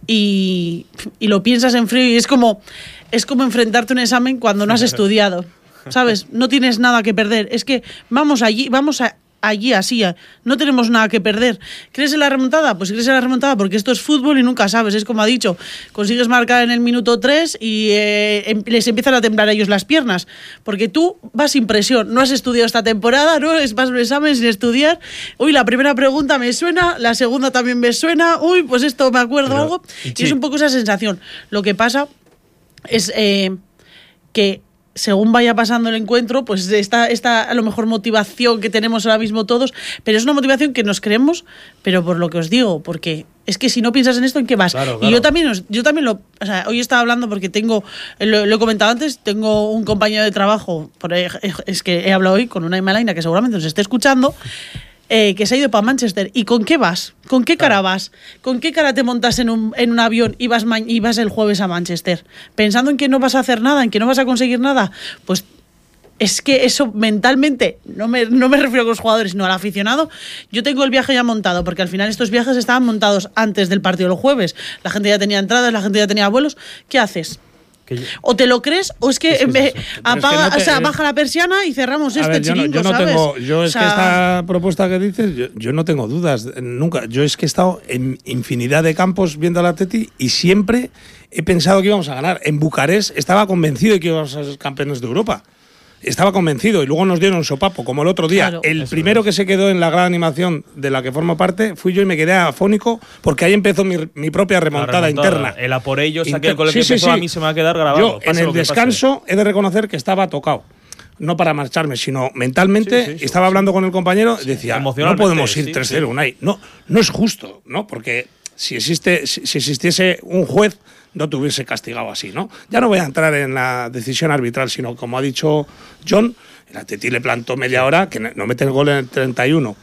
y, y lo piensas en frío y es como, es como enfrentarte a un examen cuando no has estudiado, ¿sabes? No tienes nada que perder. Es que vamos allí, vamos a... allí así, no tenemos nada que perder. ¿Crees en la remontada? Pues crees en la remontada porque esto es fútbol y nunca sabes, es como ha dicho, consigues marcar en el minuto tres y eh, em, les empiezan a temblar a ellos las piernas, porque tú vas sin presión, no has estudiado esta temporada, no vas a un examen sin estudiar, uy, la primera pregunta me suena, la segunda también me suena, uy, pues esto me acuerdo Pero, algo, y sí. Es un poco esa sensación. Lo que pasa es eh, que según vaya pasando el encuentro, pues esta, esta a lo mejor motivación que tenemos ahora mismo todos, pero es una motivación que nos creemos, pero por lo que os digo, porque es que si no piensas en esto, ¿en qué vas? Claro, claro. Y yo también, os, yo también lo, o sea, hoy estaba hablando porque tengo, lo, lo he comentado antes, tengo un compañero de trabajo, por, es que he hablado hoy con una Imalaina que seguramente nos esté escuchando, Eh, que se ha ido para Manchester. ¿Y con qué vas? ¿Con qué cara vas? ¿Con qué cara te montas en un, en un avión y vas, ma- y vas el jueves a Manchester? ¿Pensando en que no vas a hacer nada, en que no vas a conseguir nada? Pues es que eso mentalmente, no me, no me refiero a los jugadores, sino al aficionado. Yo tengo el viaje ya montado, porque al final estos viajes estaban montados antes del partido del jueves. La gente ya tenía entradas, la gente ya tenía vuelos. ¿Qué haces? Yo... O te lo crees o es que, es que en vez, es apaga, es que no te, o sea, baja la persiana y cerramos este ver, chiringo,
yo no, yo no
¿sabes?
Tengo, yo es
o sea,
que esta propuesta que dices, yo, yo no tengo dudas, nunca. Yo es que he estado en infinidad de campos viendo al Atleti y siempre he pensado que íbamos a ganar. En Bucarest estaba convencido de que íbamos a ser campeones de Europa. Estaba convencido y luego nos dieron un sopapo, como el otro día. Claro, el primero es. que se quedó en la gran animación de la que formo parte fui yo y me quedé afónico porque ahí empezó mi, mi propia remontada, remontada interna.
El a por ellos,
Inter-
aquel con el
sí,
que
sí,
empezó,
sí.
a mí se me va a quedar grabado.
Yo,
pase
en el descanso,
pase.
he de reconocer que estaba tocado. No para marcharme, sino mentalmente. Sí, sí, sí, estaba sí. hablando con el compañero y decía, no podemos ir sí, tres cero, sí. Unai. No, no es justo, ¿no? Porque si, existe, si, si existiese un juez, no te hubiese castigado así, ¿no? Ya no voy a entrar en la decisión arbitral, sino como ha dicho John, el Atleti le plantó media hora, que no mete el gol en el treinta y uno.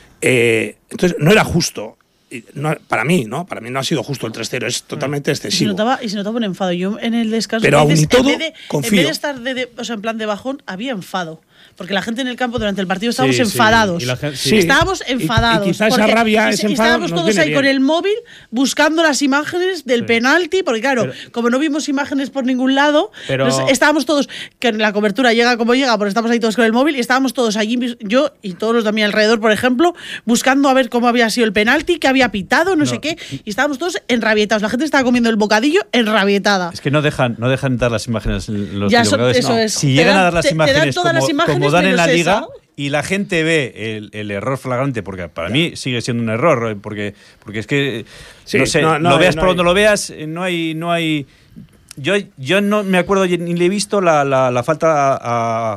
Eh, entonces, no era justo. No, para mí, ¿no? Para mí no ha sido justo el tres cero, es totalmente excesivo.
Y se notaba, y se notaba un enfado. Yo en el descanso...
Pero aún y todo,
en vez de,
confío.
En vez de estar de, de, o sea, en plan de bajón, había enfado. Porque la gente en el campo durante el partido estábamos sí, enfadados. Sí. Gente, sí. Estábamos enfadados.
Y, y quizá esa rabia, ese enfado
estábamos
nos
todos ahí
bien.
con el móvil buscando las imágenes del sí. penalti, porque claro, pero, como no vimos imágenes por ningún lado, pero, pues estábamos todos, que la cobertura llega como llega, porque estamos ahí todos con el móvil, y estábamos todos allí, yo y todos los de a mi alrededor, por ejemplo, buscando a ver cómo había sido el penalti, qué había pitado, no, no sé qué, y estábamos todos enrabietados. La gente estaba comiendo el bocadillo enrabietada.
Es que no dejan, no dejan dar las imágenes los
ya so, eso
no.
es.
Si llegan
dan,
a dar las
te,
imágenes,
te
como,
las imágenes
como dan en la liga,
esa.
Y la gente ve el, el error flagrante, porque para mí sigue siendo un error, porque, porque es que, sí, no sé, no, no, lo veas no por hay. donde lo veas, no hay... No hay yo, yo no me acuerdo ni le he visto la, la, la falta a...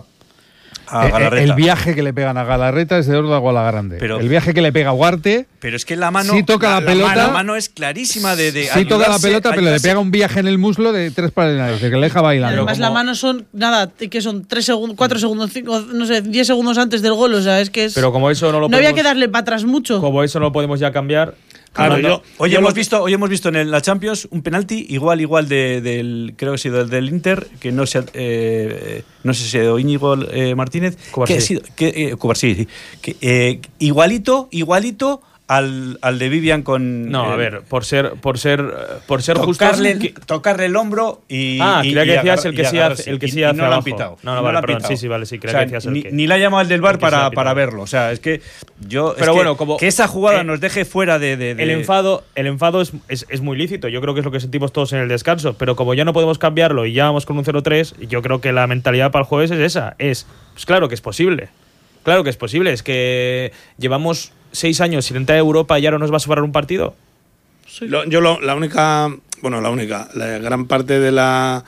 a Galarreta.
El viaje que le pegan a Galarreta es de Órdago a la Grande. Pero, el viaje que le pega a Ugarte.
Pero es que la mano.
Sí toca la, la pelota.
La mano es clarísima de. de
sí toca la pelota, pero le pega un viaje en el muslo de tres para el nariz, que le deja bailando.
Además, la mano son. Nada, que son tres segundos, cuatro segundos, cinco, no sé, diez segundos antes del gol. O sea, es que es.
Pero como eso no lo
No
podemos,
había que darle para atrás mucho.
Como eso no lo podemos ya cambiar.
Claro, yo, hoy, yo hemos visto, hoy hemos visto en la Champions un penalti igual igual de, del creo que ha sido el del Inter, que no sé eh, no sé si ha sido Íñigo eh, Martínez,
Cubarsí.
que ha sido que, eh, Cubarsí, sí, que, eh, igualito igualito al, al de Vivian con
no eh, a ver por ser por ser por ser
tocarle,
justos
que, tocarle el hombro y
ah
y,
creía que
y
decías
agarrar,
el que sí hace el que sí hace
no lo han
abajo.
pitado
no no,
no
vale,
lo han
perdón,
pitado.
sí sí vale sí creo
o sea,
que decías el
ni,
que
ni la ha llamado el del bar
el
para, para verlo, o sea, es que yo
pero
es
bueno
que,
como
que esa jugada
eh,
nos deje fuera de, de, de
el enfado el enfado es, es, es muy lícito, yo creo que es lo que sentimos todos en el descanso, pero como ya no podemos cambiarlo y ya vamos con un cero tres, yo creo que la mentalidad para el jueves es esa, es pues claro que es posible. Claro que es posible, es que llevamos seis años sin entrar a Europa y ahora nos va a sobrar un partido.
Sí. Lo, yo lo, la única, bueno, la única, la gran parte de la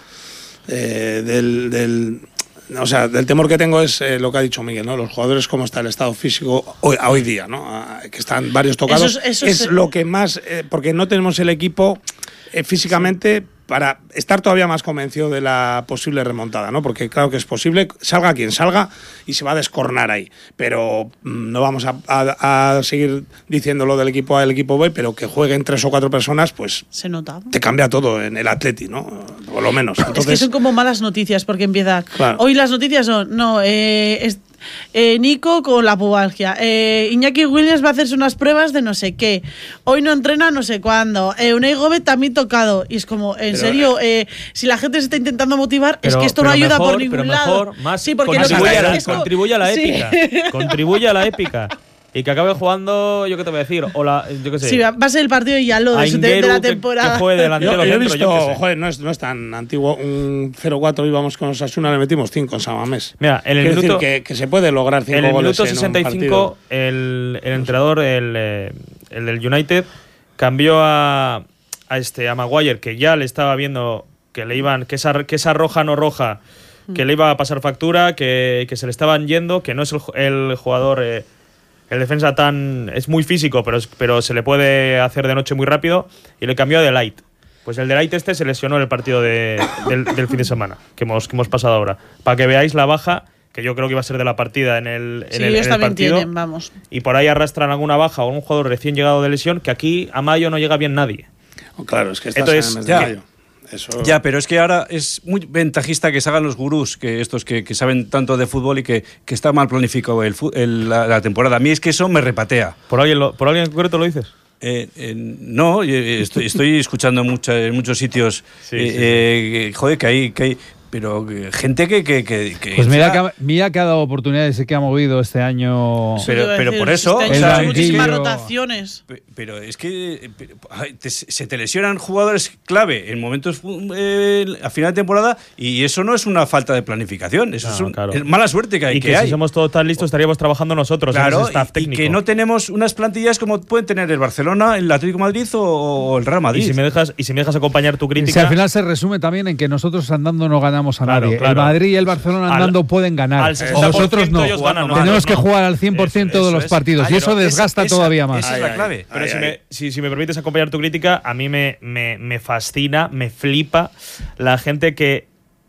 eh, del, del, o sea, del temor que tengo es eh, lo que ha dicho Miguel, ¿no? Los jugadores, cómo está el estado físico hoy, a hoy día, ¿no? A, que están varios tocados. Eso es, eso es, es lo que más, eh, porque no tenemos el equipo eh, físicamente. Sí. para estar todavía más convencido de la posible remontada, ¿no? Porque claro que es posible, salga quien salga y se va a descornar ahí. Pero mmm, no vamos a, a, a seguir diciendo lo del equipo A, del equipo B, pero que jueguen tres o cuatro personas, pues
se nota.
Te cambia todo en el Atleti, ¿no? Por lo menos. Entonces,
es que son como malas noticias, porque empieza...
Claro.
Hoy las noticias son, no, eh, es, eh, Nico con la pubalgia, eh, Iñaki Williams va a hacerse unas pruebas de no sé qué, hoy no entrena no sé cuándo, eh, Unai Gómez también tocado, y es como, en
pero,
serio, eh, si la gente se está intentando motivar, pero, es que esto no ayuda
mejor,
por ningún
pero
lado.
Mejor, más
sí, porque
contribuye,
no
a la,
esto,
contribuye a la
sí.
épica. Contribuye a la épica. Y que acabe jugando, yo qué te voy a decir, o la, yo qué sé.
Sí, va a ser el partido y ya lo de, de, de la temporada.
Que, que juegue delantero
yo, yo he
dentro,
visto,
yo
joder, no es, no es tan antiguo, un cero cuatro íbamos con Osasuna, le metimos cinco en Samamés.
Mira, en el
Quiero
minuto,
decir que, que se puede lograr cinco
en el
goles
minuto sesenta y cinco,
en
el, el entrenador, el, eh, el del United, cambió a, a este a Maguire, que ya le estaba viendo que le iban, que esa, que esa roja no roja, que le iba a pasar factura, que, que se le estaban yendo, que no es el, el jugador, eh, el defensa tan, es muy físico, pero, pero se le puede hacer de noche muy rápido, y le cambió a De Ligt. Pues el De Ligt este se lesionó en el partido de, del, del fin de semana, que hemos, que hemos pasado ahora. Para que veáis la baja, que yo creo que iba a ser de la partida en el, en
sí,
el,
ellos
en el
también
partido.
Tienen, vamos.
Y por ahí arrastran alguna baja o un jugador recién llegado de lesión, que aquí a mayo no llega bien nadie.
Oh, claro, es que estás
Entonces,
en el mes
ya,
de mayo. Eso...
Ya, pero es que ahora es muy ventajista que se hagan los gurús, que estos que, que saben tanto de fútbol y que, que está mal planificado el, el, la, la temporada. A mí es que eso me repatea.
¿Por alguien, lo, ¿por alguien en concreto lo dices?
Eh, eh, no, estoy, estoy escuchando mucha, en muchos sitios,
sí,
eh,
sí,
eh, joder, que hay, que hay pero gente que... que, que, que
pues mira que, mira que ha dado oportunidades y que ha movido este año.
Pero, pero por eso...
Este
o sea,
muchísimas rotaciones.
Pero es que pero, te, se te lesionan jugadores clave en momentos eh, a final de temporada y eso no es una falta de planificación, eso no, es, un,
claro.
es mala suerte que hay.
Y que,
que
si
hay.
somos todos tan listos estaríamos trabajando nosotros
claro,
en ese staff
y,
técnico.
Y que no tenemos unas plantillas como pueden tener el Barcelona, el Atlético de Madrid o, o el Real Madrid.
Y si me dejas, y si me dejas acompañar tu crítica...
Si al final se resume también en que nosotros andando no ganamos a
claro,
nadie.
Claro.
El Madrid y el Barcelona andando al, pueden ganar. O nosotros no.
Ganan,
Tenemos
nosotros
que
no.
jugar al cien por ciento
eso,
de los
eso
partidos
es.
y eso desgasta
esa,
todavía más.
Esa es la clave.
Pero
ay,
si,
ay.
Me, si, si me permites acompañar tu crítica, a mí me, me, me fascina, me flipa la gente que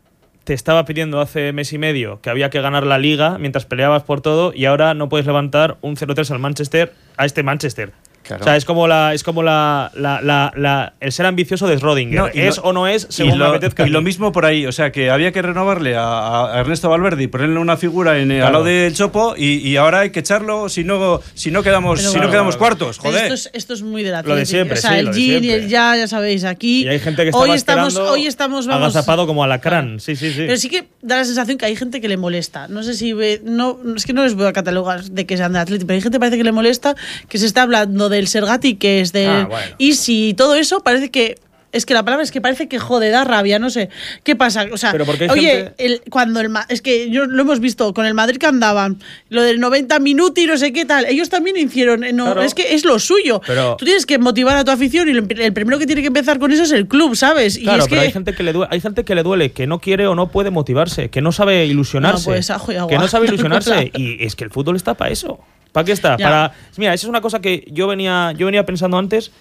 te estaba pidiendo hace mes y medio que había que ganar la Liga mientras peleabas por todo y ahora no puedes levantar un cero tres al Manchester, a este Manchester. Claro. O sea, es como la, es como la, la, la, la el ser ambicioso de Schrödinger. No, es lo, o no es, según
lo,
me apetezca.
Y lo mismo por ahí, o sea, que había que renovarle a, a Ernesto Valverde y ponerle una figura en, claro. al lado del Chopo y, y ahora hay que echarlo si no, si no quedamos,
pero,
si
bueno,
no quedamos
bueno,
cuartos, joder.
Esto es, esto es muy de la
Lo de siempre,
o sea,
sí,
el
lo de
Gin y el
siempre.
Ya, ya sabéis, aquí.
Y hay gente que está
hoy estamos, hoy estamos, vamos.
agazapado como alacrán. Sí, sí, sí.
Pero sí que da la sensación que hay gente que le molesta. No sé si ve, no, es que no les voy a catalogar de que sean de Atleti, pero hay gente que parece que le molesta que se está hablando del Sergati, que es de
Ah, bueno.
y si todo eso parece que es que la palabra es que parece que jode, da rabia, no sé qué pasa, o sea, oye, gente... el, cuando el es que yo lo hemos visto con el Madrid que andaban, lo del noventa minutos y no sé qué tal, ellos también hicieron, no, claro. es que es lo suyo.
Pero...
Tú tienes que motivar a tu afición y el primero que tiene que empezar con eso es el club, ¿sabes?
Claro,
y es
pero
que...
hay gente que le duele, hay gente que le duele, que no quiere o no puede motivarse, que no sabe ilusionarse,
no, pues, ajo y agua.
que no sabe ilusionarse y es que el fútbol está para eso. ¿Para qué está?
Ya.
Para mira, esa es una cosa que yo venía yo venía pensando antes.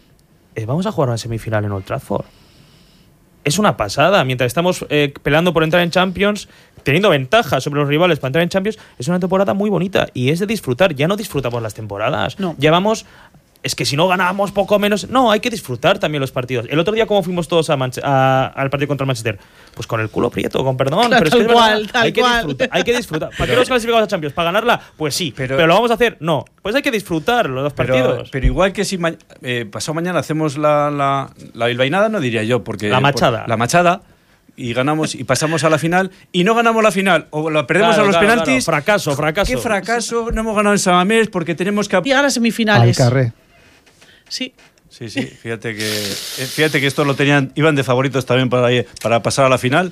Vamos a jugar una semifinal en Old Trafford. Es una pasada. Mientras estamos eh, peleando por entrar en Champions, teniendo ventaja sobre los rivales para entrar en Champions, es una temporada muy bonita y es de disfrutar. Ya no disfrutamos las temporadas.
No.
Llevamos... Es que si no ganábamos poco menos... No, hay que disfrutar también los partidos. El otro día, ¿cómo fuimos todos a Manche- a, al partido contra el Manchester? Pues con el culo prieto, con perdón.
Claro,
pero es que
tal
es
cual,
verdad,
tal
hay que
cual.
disfrutar. Hay que disfrutar. ¿Para qué nos clasificamos a Champions? ¿Para ganarla? Pues sí. Pero, pero ¿lo vamos a hacer? No. Pues hay que disfrutar los
pero,
partidos.
Pero igual que si ma eh, pasado mañana hacemos la, la, la bilbainada, no diría yo, porque...
La machada.
Por, la machada... y ganamos y pasamos a la final y no ganamos la final o la perdemos
claro,
a los
claro,
penaltis.
Claro. Fracaso, fracaso.
¿Qué fracaso? No hemos ganado en Samamés porque tenemos que...
llegar a semifinales.
Alcarré.
Sí.
Sí, sí, fíjate que fíjate que esto lo tenían, iban de favoritos también para, para pasar a la final.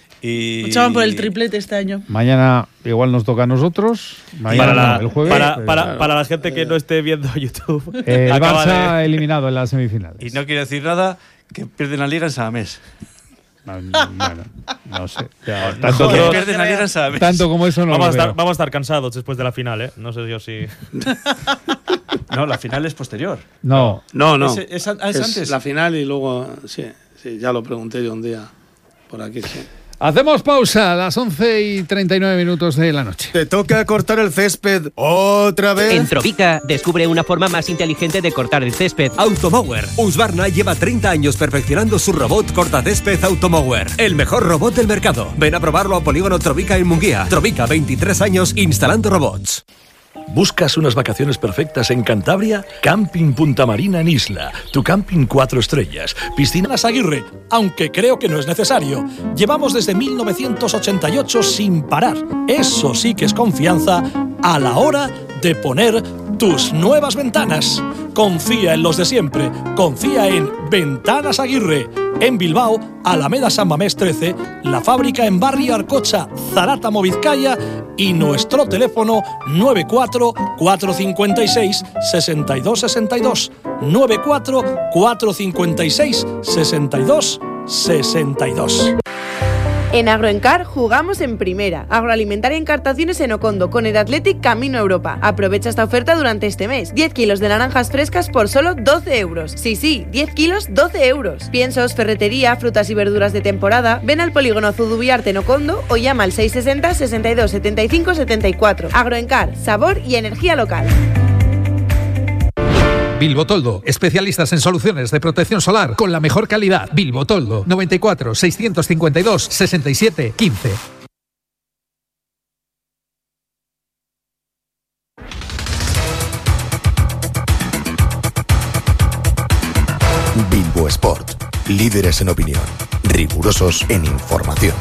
Y
luchaban por el triplete este año.
Mañana igual nos toca a nosotros. Mañana,
para, la,
el jueves,
para,
pero,
para,
claro.
para la gente que no esté viendo YouTube.
Eh, el Barça
de...
eliminado en las semifinales.
Y no quiero decir nada, que pierden la liga en Samamés.
Bueno, no sé. Ya, tanto,
Nosotros,
que,
pierden la liga, ¿sabes?
tanto como eso no
vamos,
lo
a estar,
veo.
vamos a estar cansados después de la final, ¿eh? No sé yo si.
No, la final es posterior.
No.
No, no.
Es, es, es
Es
antes.
la final y luego. Sí, sí, ya lo pregunté yo un día por aquí, sí.
Hacemos pausa a las once y treinta y nueve minutos de la noche.
¿Te toca cortar el césped otra vez?
En Trovica descubre una forma más inteligente de cortar el césped.
Automower. Husqvarna lleva treinta años perfeccionando su robot cortacésped Automower. El mejor robot del mercado. Ven a probarlo a Polígono Trovica en Munguía. Trovica, veintitrés años instalando robots.
¿Buscas unas vacaciones perfectas en Cantabria? Camping Punta Marina en Isla. Tu camping cuatro estrellas. Piscinas Aguirre, aunque creo que no es necesario. Llevamos desde mil novecientos ochenta y ocho sin parar. Eso sí que es confianza a la hora de poner tus nuevas ventanas. Confía en los de siempre. Confía en Ventanas Aguirre. En Bilbao, Alameda San Mamés trece, la fábrica en Barrio Arcocha, Zarátamo, Vizcaya, y nuestro teléfono nueve cuatro cuatro cinco seis seis dos seis dos, nueve cuatro cuatro cinco seis seis dos seis dos.
En Agroencar jugamos en primera. Agroalimentaria Encartaciones en Ocondo, con el Athletic Camino a Europa. Aprovecha esta oferta durante este mes. diez kilos de naranjas frescas por solo doce euros. Sí, sí, diez kilos, doce euros. Piensos, ferretería, frutas y verduras de temporada. Ven al polígono Zudubiarte en Ocondo o llama al seis sesenta, sesenta y dos, setenta y cinco, setenta y cuatro. Agroencar, sabor y energía local.
Bilbo Toldo, especialistas en soluciones de protección solar con la mejor calidad. Bilbo Toldo, noventa y cuatro, seiscientos cincuenta y dos, sesenta y siete, quince.
Bilbo Sport, líderes en opinión, rigurosos en información.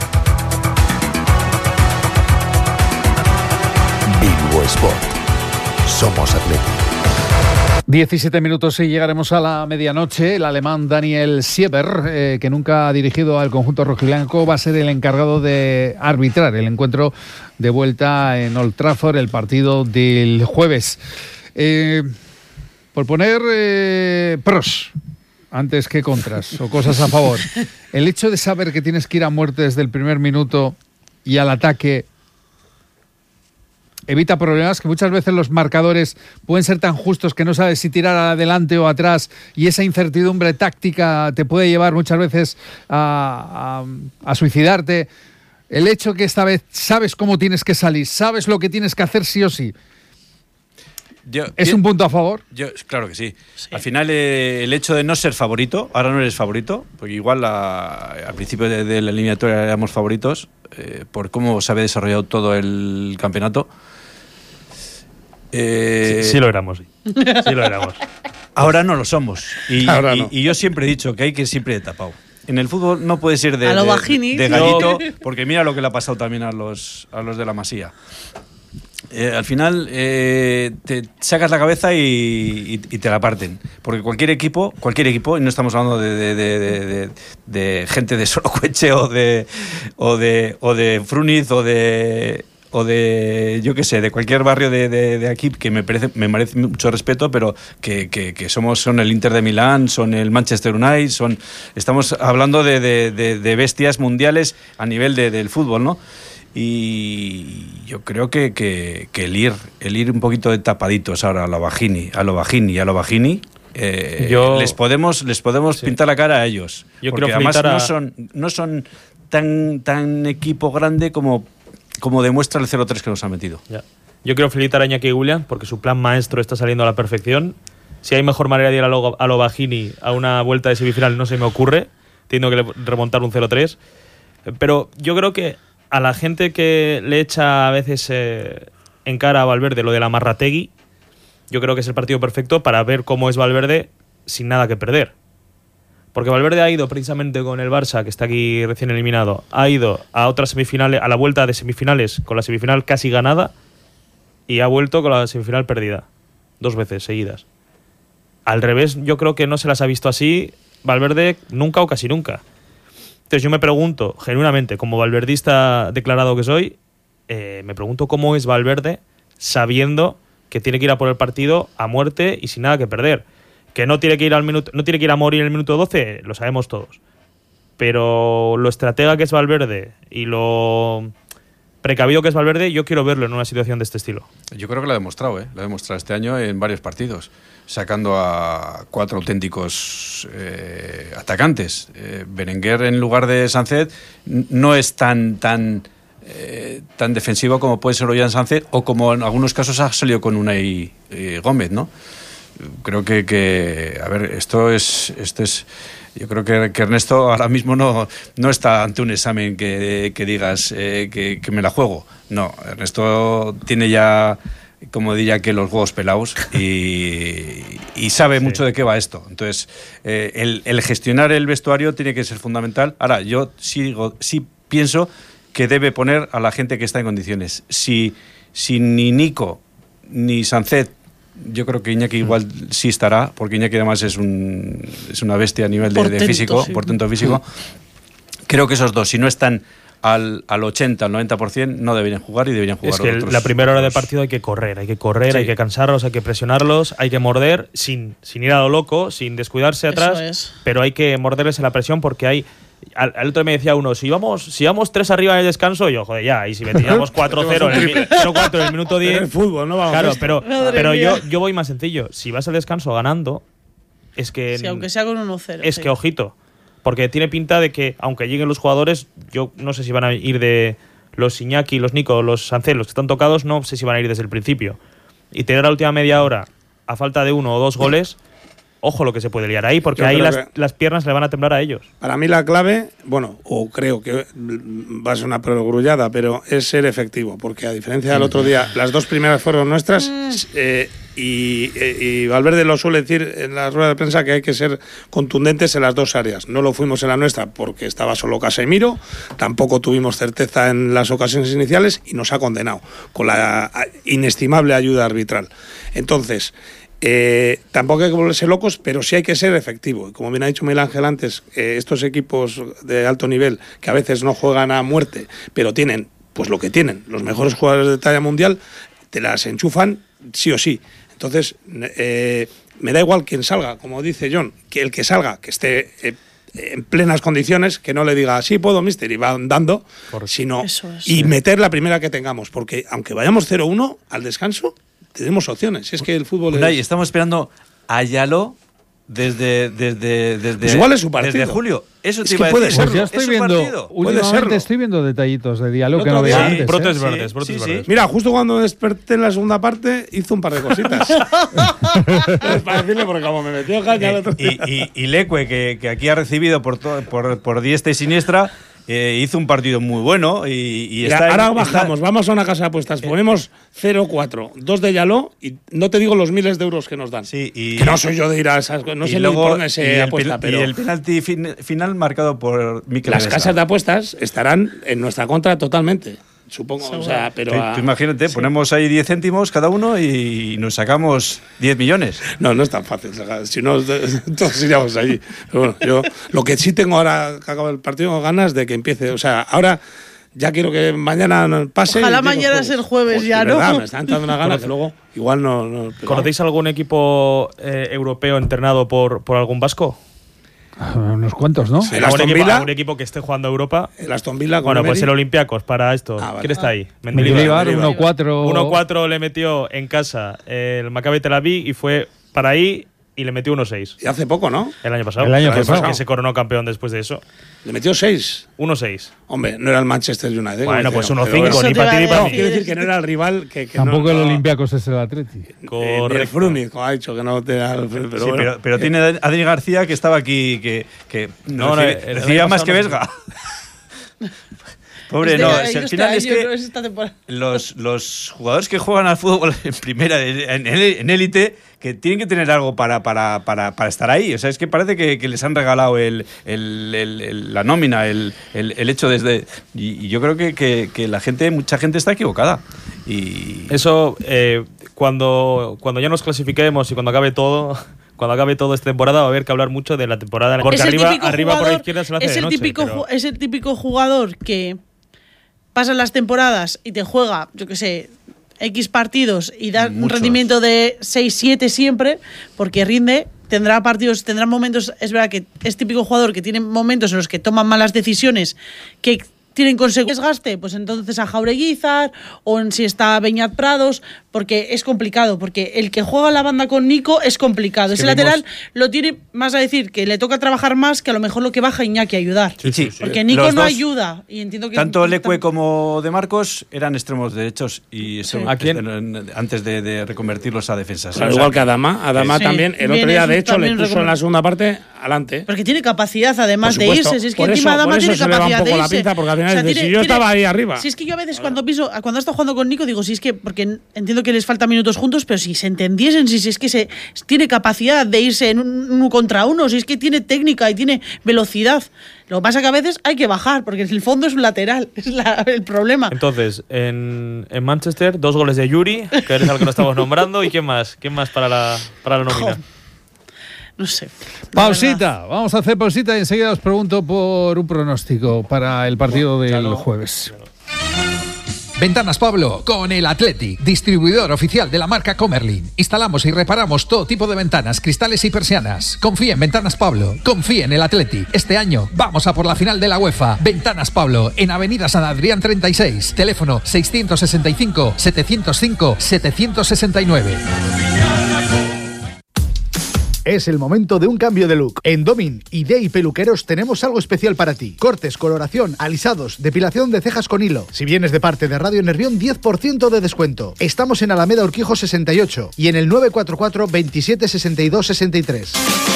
Bilbo Sport, somos Athletic.
diecisiete minutos y llegaremos a la medianoche. El alemán Daniel Sieber, eh, que nunca ha dirigido al conjunto rojiblanco, va a ser el encargado de arbitrar el encuentro de vuelta en Old Trafford, el partido del jueves. Eh, por poner eh, pros antes que contras o cosas a favor, el hecho de saber que tienes que ir a muerte desde el primer minuto y al ataque evita problemas, que muchas veces los marcadores pueden ser tan justos que no sabes si tirar adelante o atrás, y esa incertidumbre táctica te puede llevar muchas veces a, a, a suicidarte. El hecho que esta vez sabes cómo tienes que salir, sabes lo que tienes que hacer sí o sí,
Yo,
¿es
yo,
un punto a favor?
Yo, claro que sí. sí. Al final, eh, el hecho de no ser favorito, ahora no eres favorito, porque igual la, al principio de, de la eliminatoria éramos favoritos, eh, por cómo se había desarrollado todo el campeonato.
Eh, sí, sí lo éramos, sí. Sí lo éramos.
Ahora no lo somos. Y,
Ahora
y,
no.
y yo siempre he dicho que hay que ir siempre de tapado. En el fútbol no puedes ir de,
A lo
de,
Bajini.
de gallito, porque mira lo que le ha pasado también a los, a los de la Masía. Eh, al final eh, te sacas la cabeza y, y, y te la parten. Porque cualquier equipo, cualquier equipo, y no estamos hablando de, de, de, de, de, de gente de Sorocueche o de, o de, o de Fruniz o de... o de, yo qué sé, de cualquier barrio de, de, de aquí, que me parece, me merece mucho respeto, pero que, que, que somos, son el Inter de Milán, son el Manchester United, son, estamos hablando de, de, de, de bestias mundiales a nivel de, del fútbol, ¿no? Y yo creo que, que, que el ir el ir un poquito de tapaditos ahora a lo Bajini, a lo Bajini y a lo Bajini, eh,
Yo-
les podemos les podemos
Sí.
pintar la cara a ellos.
Yo
porque
quiero
además
felicitar a-
no son no son tan tan equipo grande como como demuestra el cero tres que nos ha metido.
Ya. Yo quiero felicitar a Iñaki Williams porque su plan maestro está saliendo a la perfección. Si hay mejor manera de ir a lo, a lo Bajini a una vuelta de semifinal, no se me ocurre, teniendo que le- remontar un cero tres. Pero yo creo que a la gente que le echa a veces eh, en cara a Valverde lo de la Marrategui, yo creo que es el partido perfecto para ver cómo es Valverde sin nada que perder. Porque Valverde ha ido precisamente con el Barça, que está aquí recién eliminado, ha ido a otras semifinales, a la vuelta de semifinales, con la semifinal casi ganada, y ha vuelto con la semifinal perdida. Dos veces seguidas. Al revés, yo creo que no se las ha visto así Valverde nunca o casi nunca. Entonces yo me pregunto, genuinamente, como valverdista declarado que soy, eh, me pregunto cómo es Valverde sabiendo que tiene que ir a por el partido a muerte y sin nada que perder. Que no tiene que ir al minuto, no tiene que ir a morir en el minuto doce, lo sabemos todos. pero lo estratega que es Valverde y lo precavido que es Valverde, yo quiero verlo en una situación de este estilo.
Yo creo que lo ha demostrado, ¿eh? Lo ha demostrado este año en varios partidos, sacando a cuatro auténticos eh, atacantes. Eh, Berenguer, en lugar de Sánchez, no es tan tan eh, tan defensivo como puede ser Ollán Sánchez, o como en algunos casos ha salido con Unai eh, Gómez, ¿no? Creo que, que a ver, esto es esto es yo creo que, que Ernesto ahora mismo no, no está ante un examen que, que digas eh, que, que me la juego. No, Ernesto tiene ya, como diría, que los huevos pelados y, y sabe sí. mucho de qué va esto. Entonces, eh, el, el gestionar el vestuario tiene que ser fundamental. Ahora, yo sí, digo, sí pienso que debe poner a la gente que está en condiciones. Si, si ni Nico ni Sánchez, yo creo que Iñaki igual sí estará, porque Iñaki además es un es una bestia a nivel de, de físico, sí. portento físico. Creo que esos dos, si no están al, al ochenta, al noventa por ciento, no deberían jugar y deberían jugar
Es que
otros,
la primera hora de partido hay que correr, hay que correr, sí. hay que cansarlos, hay que presionarlos, hay que morder sin, sin ir a lo loco, sin descuidarse atrás,
es.
pero hay que morderles en la presión porque hay... Al, al otro me decía uno, si vamos si vamos tres arriba en el descanso, yo, joder, ya, y si metíamos cuatro cero en el cero cuatro en el minuto diez.
En el fútbol, no vamos.
Claro, pero, pero yo, yo voy más sencillo. Si vas al descanso ganando, es que.
Sí, aunque sea con uno cero.
Es
sí.
que, ojito. Porque tiene pinta de que, aunque lleguen los jugadores, yo no sé si van a ir de los Iñaki, los Nico, los Sánchez, los que están tocados, no sé si van a ir desde el principio. Y tener la última media hora, a falta de uno o dos goles. Ojo lo que se puede liar ahí, porque Yo ahí las, las piernas le van a temblar a ellos.
Para mí la clave, bueno, o creo que va a ser una perogrullada, pero es ser efectivo, porque a diferencia del otro día, las dos primeras fueron nuestras eh, y, y Valverde lo suele decir en la rueda de prensa que hay que ser contundentes en las dos áreas. No lo fuimos en la nuestra porque estaba solo Casemiro, tampoco tuvimos certeza en las ocasiones iniciales y nos ha condenado con la inestimable ayuda arbitral. Entonces... Eh, tampoco hay que volverse locos, pero sí hay que ser efectivo. Y como bien ha dicho Miguel Ángel antes, eh, estos equipos de alto nivel que a veces no juegan a muerte, pero tienen pues lo que tienen, los mejores jugadores de talla mundial, te las enchufan sí o sí. Entonces, eh, me da igual quién salga, como dice John, que el que salga, que esté eh, en plenas condiciones, que no le diga sí puedo, mister, y va andando, sino
es,
y
sí.
meter la primera que tengamos, porque aunque vayamos cero uno al descanso, tenemos opciones. Es que el fútbol
Unai,
es...
estamos esperando a Yaló desde desde desde
pues igual es su partido.
Desde julio. Eso
es
te
que
iba a
puede
decir.
ser.
Pues ya estoy viendo, últimamente estoy viendo detallitos de diálogo que no veía antes.
Brotes
¿eh?
verdes, brotes
sí, sí.
verdes.
Mira, justo cuando me desperté en la segunda parte, hizo un par de cositas. Es para decirle, porque como me metió caña el otro día.
Y, y, y Leque, que, que aquí ha recibido por, to, por, por diestra y siniestra, eh, hizo un partido muy bueno. Y, y
Mira,
está
ahora
en,
bajamos,
está...
vamos a una casa de apuestas, ponemos cero cuatro, dos de Yaló y no te digo los miles de euros que nos dan.
Sí, y,
que no soy yo de ir a esas cosas, no sé luego, por dónde se apuesta, pero...
Y el penalti fin, final marcado por Mikel
Las
Aresa.
casas de apuestas estarán en nuestra contra totalmente. Supongo, o sea, pero...
Tú,
a...
tú imagínate, sí. Ponemos ahí diez céntimos cada uno y nos sacamos diez millones.
No, no es tan fácil. Si no, todos iríamos allí. Pero bueno, yo lo que sí tengo ahora que acaba el partido, tengo ganas de que empiece. O sea, ahora ya quiero que mañana pase.
Ojalá mañana es el jueves
pues,
ya, ¿no?
Verdad, me están dando una gana que luego igual no... no
¿Conocéis algún equipo eh, europeo entrenado por, por algún vasco?
Unos cuantos, ¿no?
Sí, el Aston
¿Algún,
Villa,
equipo, ¿Algún equipo que esté jugando a Europa?
El Aston Villa.
Bueno, pues
Emery.
el Olympiacos para esto.
Ah, vale.
¿Quién está ahí?
Mendilibar, uno cuatro.
uno cuatro le metió en casa el Maccabi Tel Aviv y fue para ahí y le metió uno seis.
Y hace poco, ¿no?
El año pasado.
El año pasado.
Que se coronó campeón después de eso.
Le metió seis.
uno seis.
Hombre, no era el Manchester United.
Bueno, pues uno
cinco,
cinco, ni para ti ni para mí.
Quiero decir que no era el rival que... que
Tampoco
no,
el
no,
Olympiacos es el Atleti.
Correcto.
El Fruniz, como ha dicho, que no te da... Pero,
sí,
bueno.
pero, pero tiene Adri García que estaba aquí, que, que
no,
recibe,
no, el,
recibía
el
más que Vesga. Pobre,
este,
no,
si
al
este
final
año,
es que
no es esta
los, los jugadores que juegan al fútbol en primera, en, en élite, que tienen que tener algo para, para, para, para estar ahí. O sea, es que parece que, que les han regalado el, el, el, el, la nómina, el, el, el hecho desde... Y, y yo creo que, que, que la gente, mucha gente está equivocada. Y
eso, eh, cuando, cuando ya nos clasifiquemos y cuando acabe todo... Cuando acabe toda esta temporada va a haber que hablar mucho de la temporada. Porque arriba, arriba por la izquierda se la hace
es el
de noche.
Típico,
pero...
Es el típico jugador que pasan las temporadas y te juega, yo qué sé, X partidos y da Muchos. un rendimiento de seis siete siempre, porque rinde, tendrá partidos, tendrá momentos, es verdad que es típico jugador que tiene momentos en los que toman malas decisiones que tienen consecuencias desgaste, pues entonces a Jaureguizar o en si está Beñat Prados, porque es complicado, porque el que juega la banda con Nico es complicado. Es Ese lateral vimos... lo tiene más a decir que le toca trabajar más que a lo mejor lo que baja Iñaki a ayudar.
Sí, sí,
porque
sí.
Nico
Los
no
dos,
ayuda. Y entiendo que
tanto Leque como De Marcos eran extremos derechos y eso
Sí.
¿A quién? antes de, de reconvertirlos a defensas.
Claro, o sea, igual que Adama. Adama
sí,
también, el otro día, de hecho, le puso en la segunda
recom...
parte adelante.
Porque tiene capacidad, además de irse. Si es que
por
encima
eso,
Adama tiene
se
capacidad
le va un poco
de
la
irse.
pinza, porque al final
O sea,
dice,
tiene,
si yo
tiene,
estaba ahí arriba.
Si es que yo a veces cuando piso, cuando está jugando con Nico, digo, si es que, porque entiendo que les faltan minutos juntos, pero si se entendiesen, si, si es que se tiene capacidad de irse en un, uno contra uno, si es que tiene técnica y tiene velocidad. Lo que pasa es que a veces hay que bajar, porque el fondo es un lateral, es la, el problema.
Entonces, en, en Manchester, dos goles de Yuri, que eres al que no estamos nombrando, ¿y quién más? ¿Quién más para la, para la nómina?
No sé.
Pausita, vamos a hacer pausita y enseguida os pregunto por un pronóstico para el partido del
Claro.
jueves.
Ventanas Pablo con el Athletic, distribuidor oficial de la marca Comerlin. Instalamos y reparamos todo tipo de ventanas, cristales y persianas. Confía en Ventanas Pablo, confía en el Athletic. Este año vamos a por la final de la UEFA. Ventanas Pablo en Avenida San Adrián treinta y seis, teléfono seiscientos sesenta y cinco, setecientos cinco, setecientos sesenta y nueve.
Es el momento de un cambio de look. En Domin y Day Peluqueros tenemos algo especial para ti. Cortes, coloración, alisados, depilación de cejas con hilo. Si vienes de parte de Radio Nervión, diez por ciento de descuento. Estamos en Alameda Urquijo sesenta y ocho y en el nueve cuatro cuatro, veintisiete, sesenta y dos, sesenta y tres.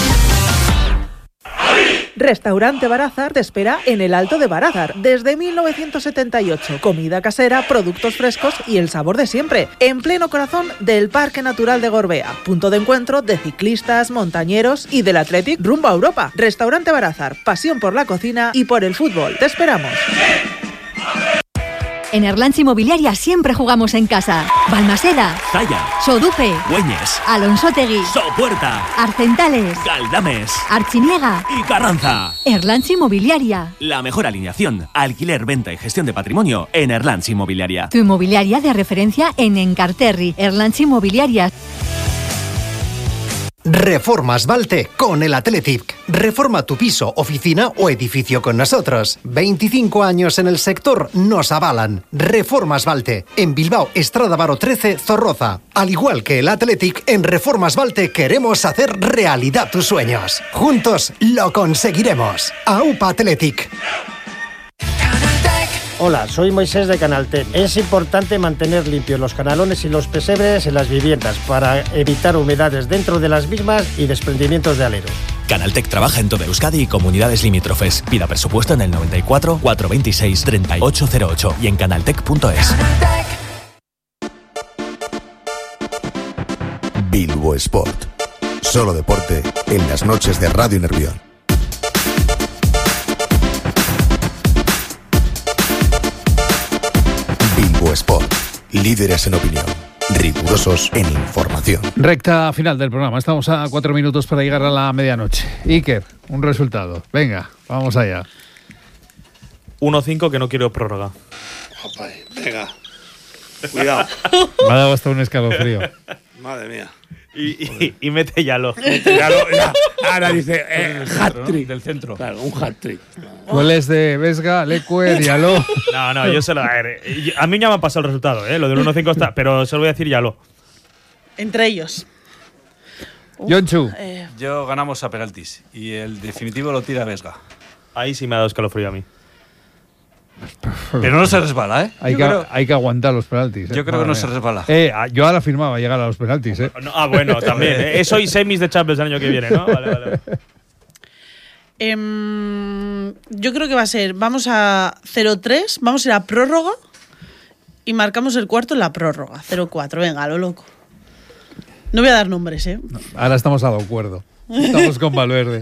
Restaurante Barázar te espera en el Alto de Barázar desde mil novecientos setenta y ocho. Comida casera, productos frescos y el sabor de siempre. En pleno corazón del Parque Natural de Gorbea. Punto de encuentro de ciclistas, montañeros y del Athletic rumbo a Europa. Restaurante Barázar, pasión por la cocina y por el fútbol. Te esperamos.
En Erlanz Inmobiliaria siempre jugamos en casa. Balmaseda,
Zaya,
Sodupe,
Güeñes,
Alonsotegui,
Sopuerta,
Arcentales,
Galdames
Archiniega
y Carranza.
Erlanz Inmobiliaria.
La mejor alineación, alquiler, venta y gestión de patrimonio en Erlanz Inmobiliaria.
Tu inmobiliaria de referencia en Encarterri. Erlanz Inmobiliaria.
Reformas Valte con el Athletic. Reforma tu piso, oficina o edificio con nosotros. veinticinco años en el sector nos avalan. Reformas Valte. En Bilbao, Estrada Baro trece, Zorroza. Al igual que el Athletic, en Reformas Valte queremos hacer realidad tus sueños. Juntos lo conseguiremos. AUPA Athletic.
Hola, soy Moisés de Canaltén. Es importante mantener limpios los canalones y los pesebres en las viviendas para evitar humedades dentro de las mismas y desprendimientos de aleros.
Canaltech trabaja en toda Euskadi y comunidades limítrofes. Pida presupuesto en el noventa y cuatro, cuatrocientos veintiséis, treinta y ocho cero ocho y en canaltech punto es.
Bilbo Sport. Solo deporte en las noches de Radio Nervión. Bilbo Sport. Líderes en opinión. Rigurosos en información.
Recta final del programa. Estamos a cuatro minutos para llegar a la medianoche. Iker, un resultado. Venga, vamos allá.
uno cinco que no quiero prórroga.
Opa, venga. Cuidado.
Me ha dado hasta un escalofrío.
Madre mía.
Y, y, y mete Yalo.
Yalo, ya. Ahora dice eh, hat-trick.
Del centro.
Claro, un hat-trick.
Goles de Vesga, Leque, Diallo.
No, no, yo se lo. A, ver, a mí ya me ha pasado el resultado, ¿eh? Lo del uno cinco está. Pero se lo voy a decir Yalo.
Entre ellos.
Yonchu.
Eh,
Yo ganamos a penaltis y el definitivo lo tira Vesga.
Ahí sí me ha dado escalofrío a mí.
Pero no se resbala, ¿eh?
Hay,
Yo
que,
creo-
hay que aguantar los penaltis. ¿eh?
Yo creo que no
Madre
se
mía.
resbala.
Eh, yo ahora firmaba llegar a los penaltis. ¿eh?
No, ah, bueno, también. ¿eh? Eso y semis de Champions el año que viene, ¿no? Vale, vale.
em, yo creo que va a ser, vamos a cero tres, vamos a ir a prórroga y marcamos el cuarto en la prórroga. cero cuatro, venga, a lo loco. No voy a dar nombres, ¿eh?
No, ahora estamos a de acuerdo. Estamos con Valverde.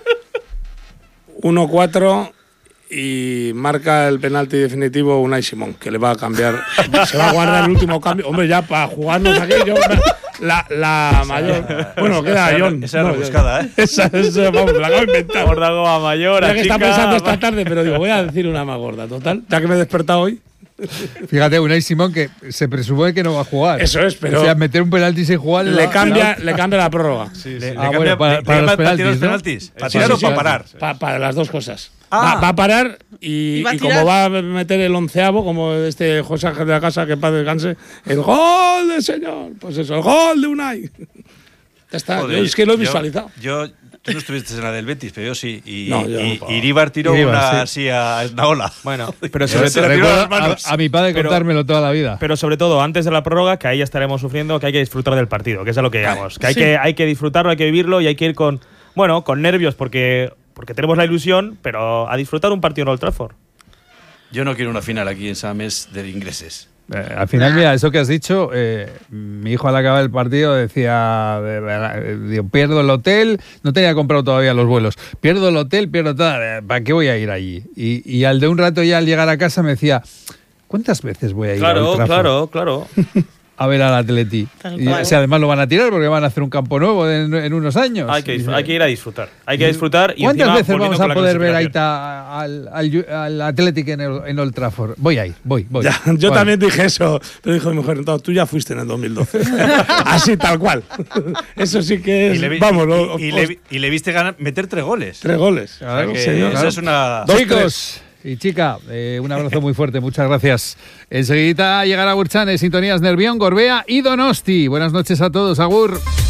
uno cuatro y marca el penalti definitivo Unai Simón, que le va a cambiar. Se va a guardar el último cambio. Hombre, ya para jugarnos aquí, yo, la, la mayor. Bueno, queda John.
Esa es rebuscada, ¿eh?
Esa, esa, vamos, la acabo de inventar.
Gorda a mayor.
Ya que
chica,
está pensando esta tarde, pero digo, voy a decir una más gorda, total. Ya que me he despertado hoy.
Fíjate, Unai Simón que se presume que no va a jugar.
Eso es, pero.
O sea, meter un penalti sin jugar.
Le,
la,
cambia,
la...
le cambia la prórroga.
Sí, sí. Le,
ah,
le
bueno,
cambia,
para,
le,
para,
le
los
para
penaltis,
los
¿no?
penaltis. ¿Para
sí,
tirar
sí,
o
sí,
para parar?
Para pa las dos cosas.
Ah.
Va, va a parar y,
¿Y,
y como va a meter el onceavo, como este José Ángel de la Casa, que paz descanse, el gol del señor. Pues eso, el gol de Unai. Ya está,
Joder,
yo, es que lo he
yo,
visualizado.
Yo, tú no estuviste en la del Betis, pero yo sí. Y,
no, yo
y,
no
y Iríbar tiró
Iríbar,
una
sí.
así a una ola.
Bueno, pero sobre todo
a, a mi padre
pero,
contármelo toda la vida.
Pero sobre todo antes de la prórroga, que ahí ya estaremos sufriendo, que hay que disfrutar del partido, que es a lo que llegamos. Que hay,
sí.
que hay que disfrutarlo, hay que vivirlo y hay que ir con, bueno, con nervios porque, porque tenemos la ilusión, pero a disfrutar un partido en Old Trafford.
Yo no quiero una final aquí en Sames de ingleses.
Eh, al final, mira, eso que has dicho, eh, mi hijo al acabar el partido decía, eh, eh, digo, pierdo el hotel, no tenía comprado todavía los vuelos, pierdo el hotel, pierdo todo, eh, ¿para qué voy a ir allí? Y, y al de un rato ya al llegar a casa me decía, ¿cuántas veces voy a ir
claro,
a Old Trafford?
Claro, claro,
a ver al Atleti. Y, o sea, además lo van a tirar porque van a hacer un campo nuevo en, en unos años.
Hay que, hay que ir a disfrutar. Hay que disfrutar. Y
¿Cuántas
encima,
veces vamos a poder ver ahí
clasificación?
al, al, al Athletic en, el, en Old Trafford? Voy ahí, voy, voy.
Ya, yo
vale.
también dije eso, pero dijo mi mujer, no, tú ya fuiste en el dos mil doce. Así, tal cual. Eso sí que es.
Y le, vi,
vamos,
y,
lo,
y, y, le, y le viste ganar, meter tres goles.
Tres goles.
Claro,
claro,
señor. Esa
claro.
es una.
Chicos y chica, eh, un abrazo muy fuerte, muchas gracias. Enseguida llegará Burchane, Sintonías Nervión, Gorbea y Donosti. Buenas noches a todos, agur.